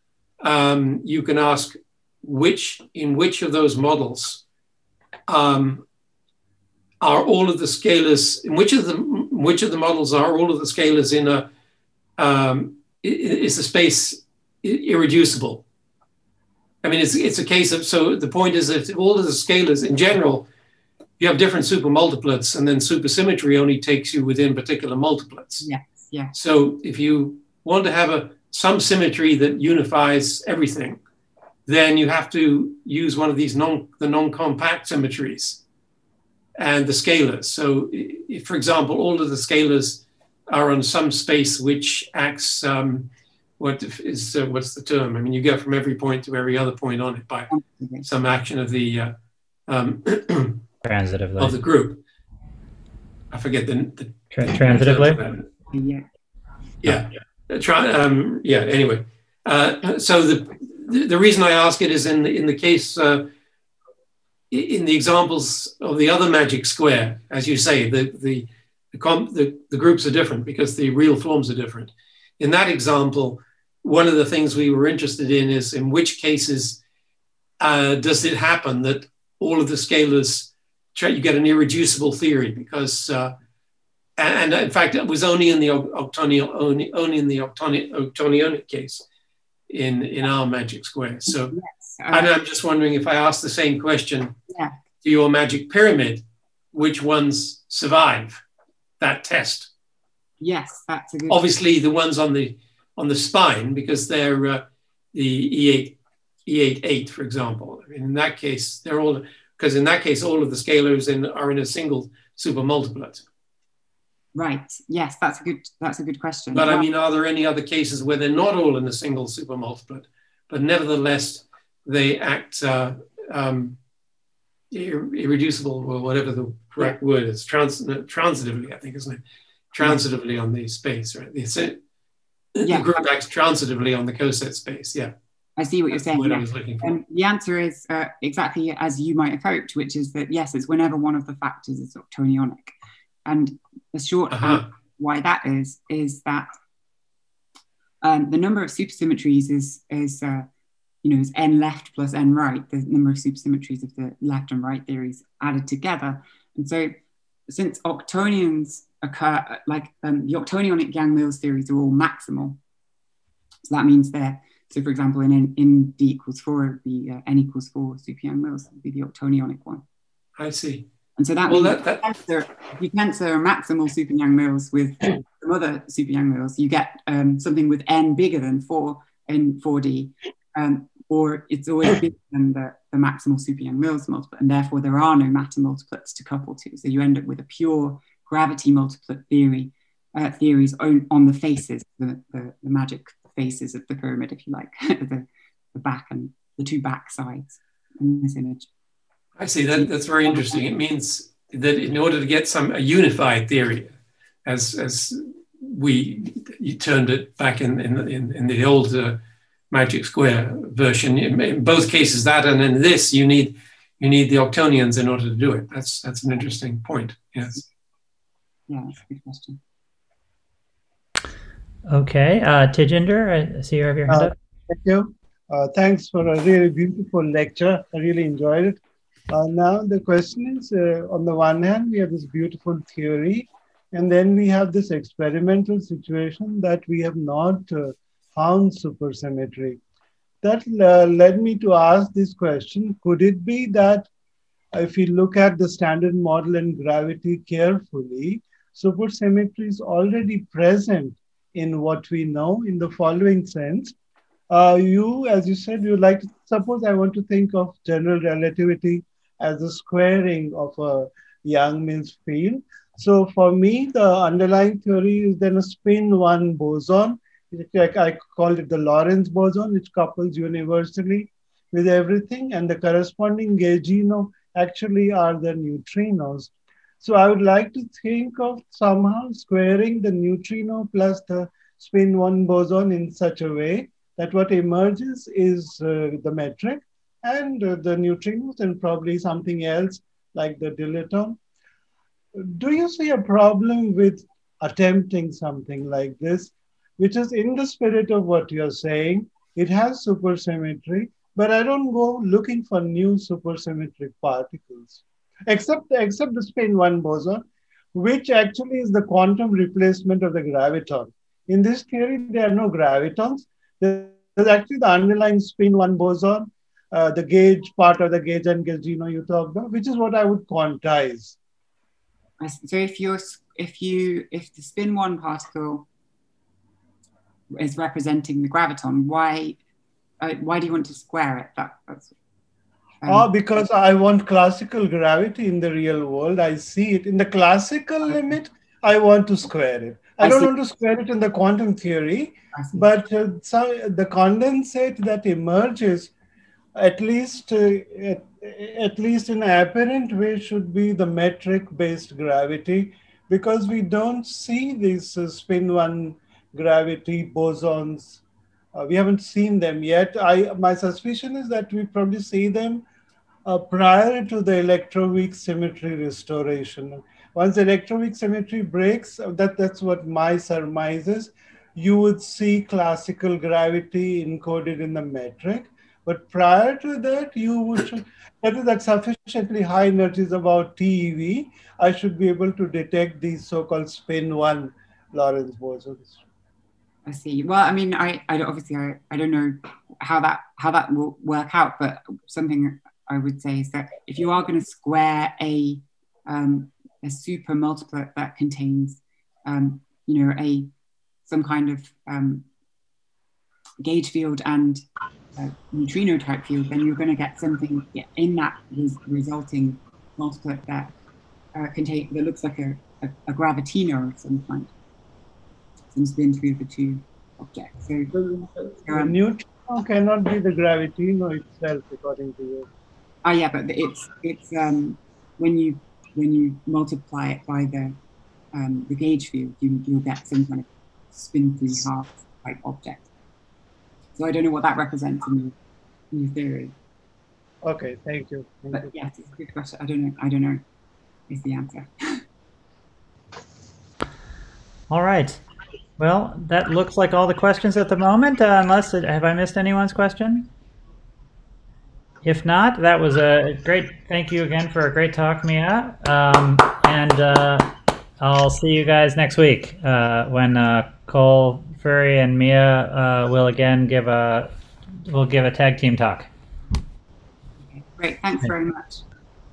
you can ask in which of those models are all of the scalars, in which of the models are all of the scalars in a, is the space irreducible? I mean, it's a case of, so the point is that all of the scalars in general, you have different supermultiplets, and then supersymmetry only takes you within particular multiplets. Yes, yeah. So if you want to have some symmetry that unifies everything, then you have to use one of these the non-compact symmetries and the scalars. So if, for example, all of the scalars are on some space which acts, what's the term? I mean, you go from every point to every other point on it by some action of the transitively of the group. I forget the transitively. Yeah. Anyway, so the reason I ask it is in the case in the examples of the other magic square, as you say, the groups are different because the real forms are different. In that example, one of the things we were interested in is in which cases does it happen that all of the scalars, you get an irreducible theory because, and in fact, it was only in the octonionic case in our magic square. So Yes. and I'm just wondering if I ask the same question to your magic pyramid, which ones survive that test? Yes, that's a good. Obviously, the ones on the spine, because they're the E8, for example. I mean, in that case, they're all, because in that case, all of the scalars are in a single supermultiplet. Right. Yes, that's a good question. But I mean, are there any other cases where they're not all in a single supermultiplet, but nevertheless they act irreducible, or whatever the correct word is, transitively, I think, isn't it? Transitively on the space, right? The group acts transitively on the coset space. Yeah. I see what you're saying. What I was looking for. The answer is exactly as you might have hoped, which is that yes, it's whenever one of the factors is octonionic. And the short answer why that is that the number of supersymmetries is n left plus n right, the number of supersymmetries of the left and right theories added together. And so since octonions occur, like the octonionic Yang-Mills theories are all maximal. So that means so for example, in D equals 4, it would be n equals 4 super Yang-Mills would be the octonionic one. I see. And so that means if you tensor maximal super Yang-Mills with some other super Yang-Mills, you get something with n bigger than 4 in 4D, or it's always bigger than the maximal super Yang-Mills multiplet, and therefore there are no matter multiplets to couple to. So you end up with a pure gravity multiplet theories on the faces, the magic faces of the pyramid, if you like, the back and the two back sides in this image. I see. That's very interesting. It means that in order to get a unified theory, as you turned it back in the old magic square version. In both cases, that, and in this, you need the octonions in order to do it. That's an interesting point. Yes. Yeah, that's a good question. Okay, Tejinder, I see you have your hand up. Thank you. Thanks for a really beautiful lecture. I really enjoyed it. Now the question is, on the one hand, we have this beautiful theory, and then we have this experimental situation that we have not found supersymmetry. That led me to ask this question: could it be that if we look at the Standard Model and gravity carefully, supersymmetry is already present in what we know in the following sense? You, as you said, you like to, suppose I want to think of general relativity as a squaring of a Yang-Mills field. So for me, the underlying theory is then a spin-1 boson. I call it the Lorentz boson, which couples universally with everything, and the corresponding gaugino actually are the neutrinos. So I would like to think of somehow squaring the neutrino plus the spin-1 boson in such a way that what emerges is the metric, and the neutrinos and probably something else like the dilaton. Do you see a problem with attempting something like this, which is in the spirit of what you're saying? It has supersymmetry, but I don't go looking for new supersymmetric particles, except the spin-1 boson, which actually is the quantum replacement of the graviton. In this theory, there are no gravitons. There's actually the underlying spin-1 boson, the gauge part of the gauge and gaugino you talked about, which is what I would quantize. So if the spin-1 particle is representing the graviton, why do you want to square it? Because I want classical gravity in the real world. I see it in the classical limit. I want to square it. I don't want to square it in the quantum theory, but the condensate that emerges, at least in an apparent way, should be the metric-based gravity, because we don't see these spin-1 gravity bosons. We haven't seen them yet. My suspicion is that we probably see them prior to the electroweak symmetry restoration. Once electroweak symmetry breaks, that's what my surmise is, you would see classical gravity encoded in the metric. But prior to that, you would, at sufficiently high energies, about TeV, I should be able to detect these so-called spin-1 Lorentz bosons. I see. Well, I mean, I don't know how that will work out, but something I would say is that if you are going to square a super multiplet that contains, some kind of gauge field and neutrino type field, then you're going to get something in that resulting multiplet that that looks like a gravitino of some kind. Some spin through the two objects. So the neutrino cannot be the gravitino itself, according to you. Yeah, but it's when you multiply it by the gauge field, you'll get some kind of spin through half type object. So I don't know what that represents in your theory. Okay, thank you. But yes, it's a good question. I don't know is the answer. All right. Well, that looks like all the questions at the moment, unless, have I missed anyone's question? If not, that was a great, thank you again for a great talk, Mia. And I'll see you guys next week when Cole, Furry, and Mia will again give a tag team talk. Okay, great, thanks very much.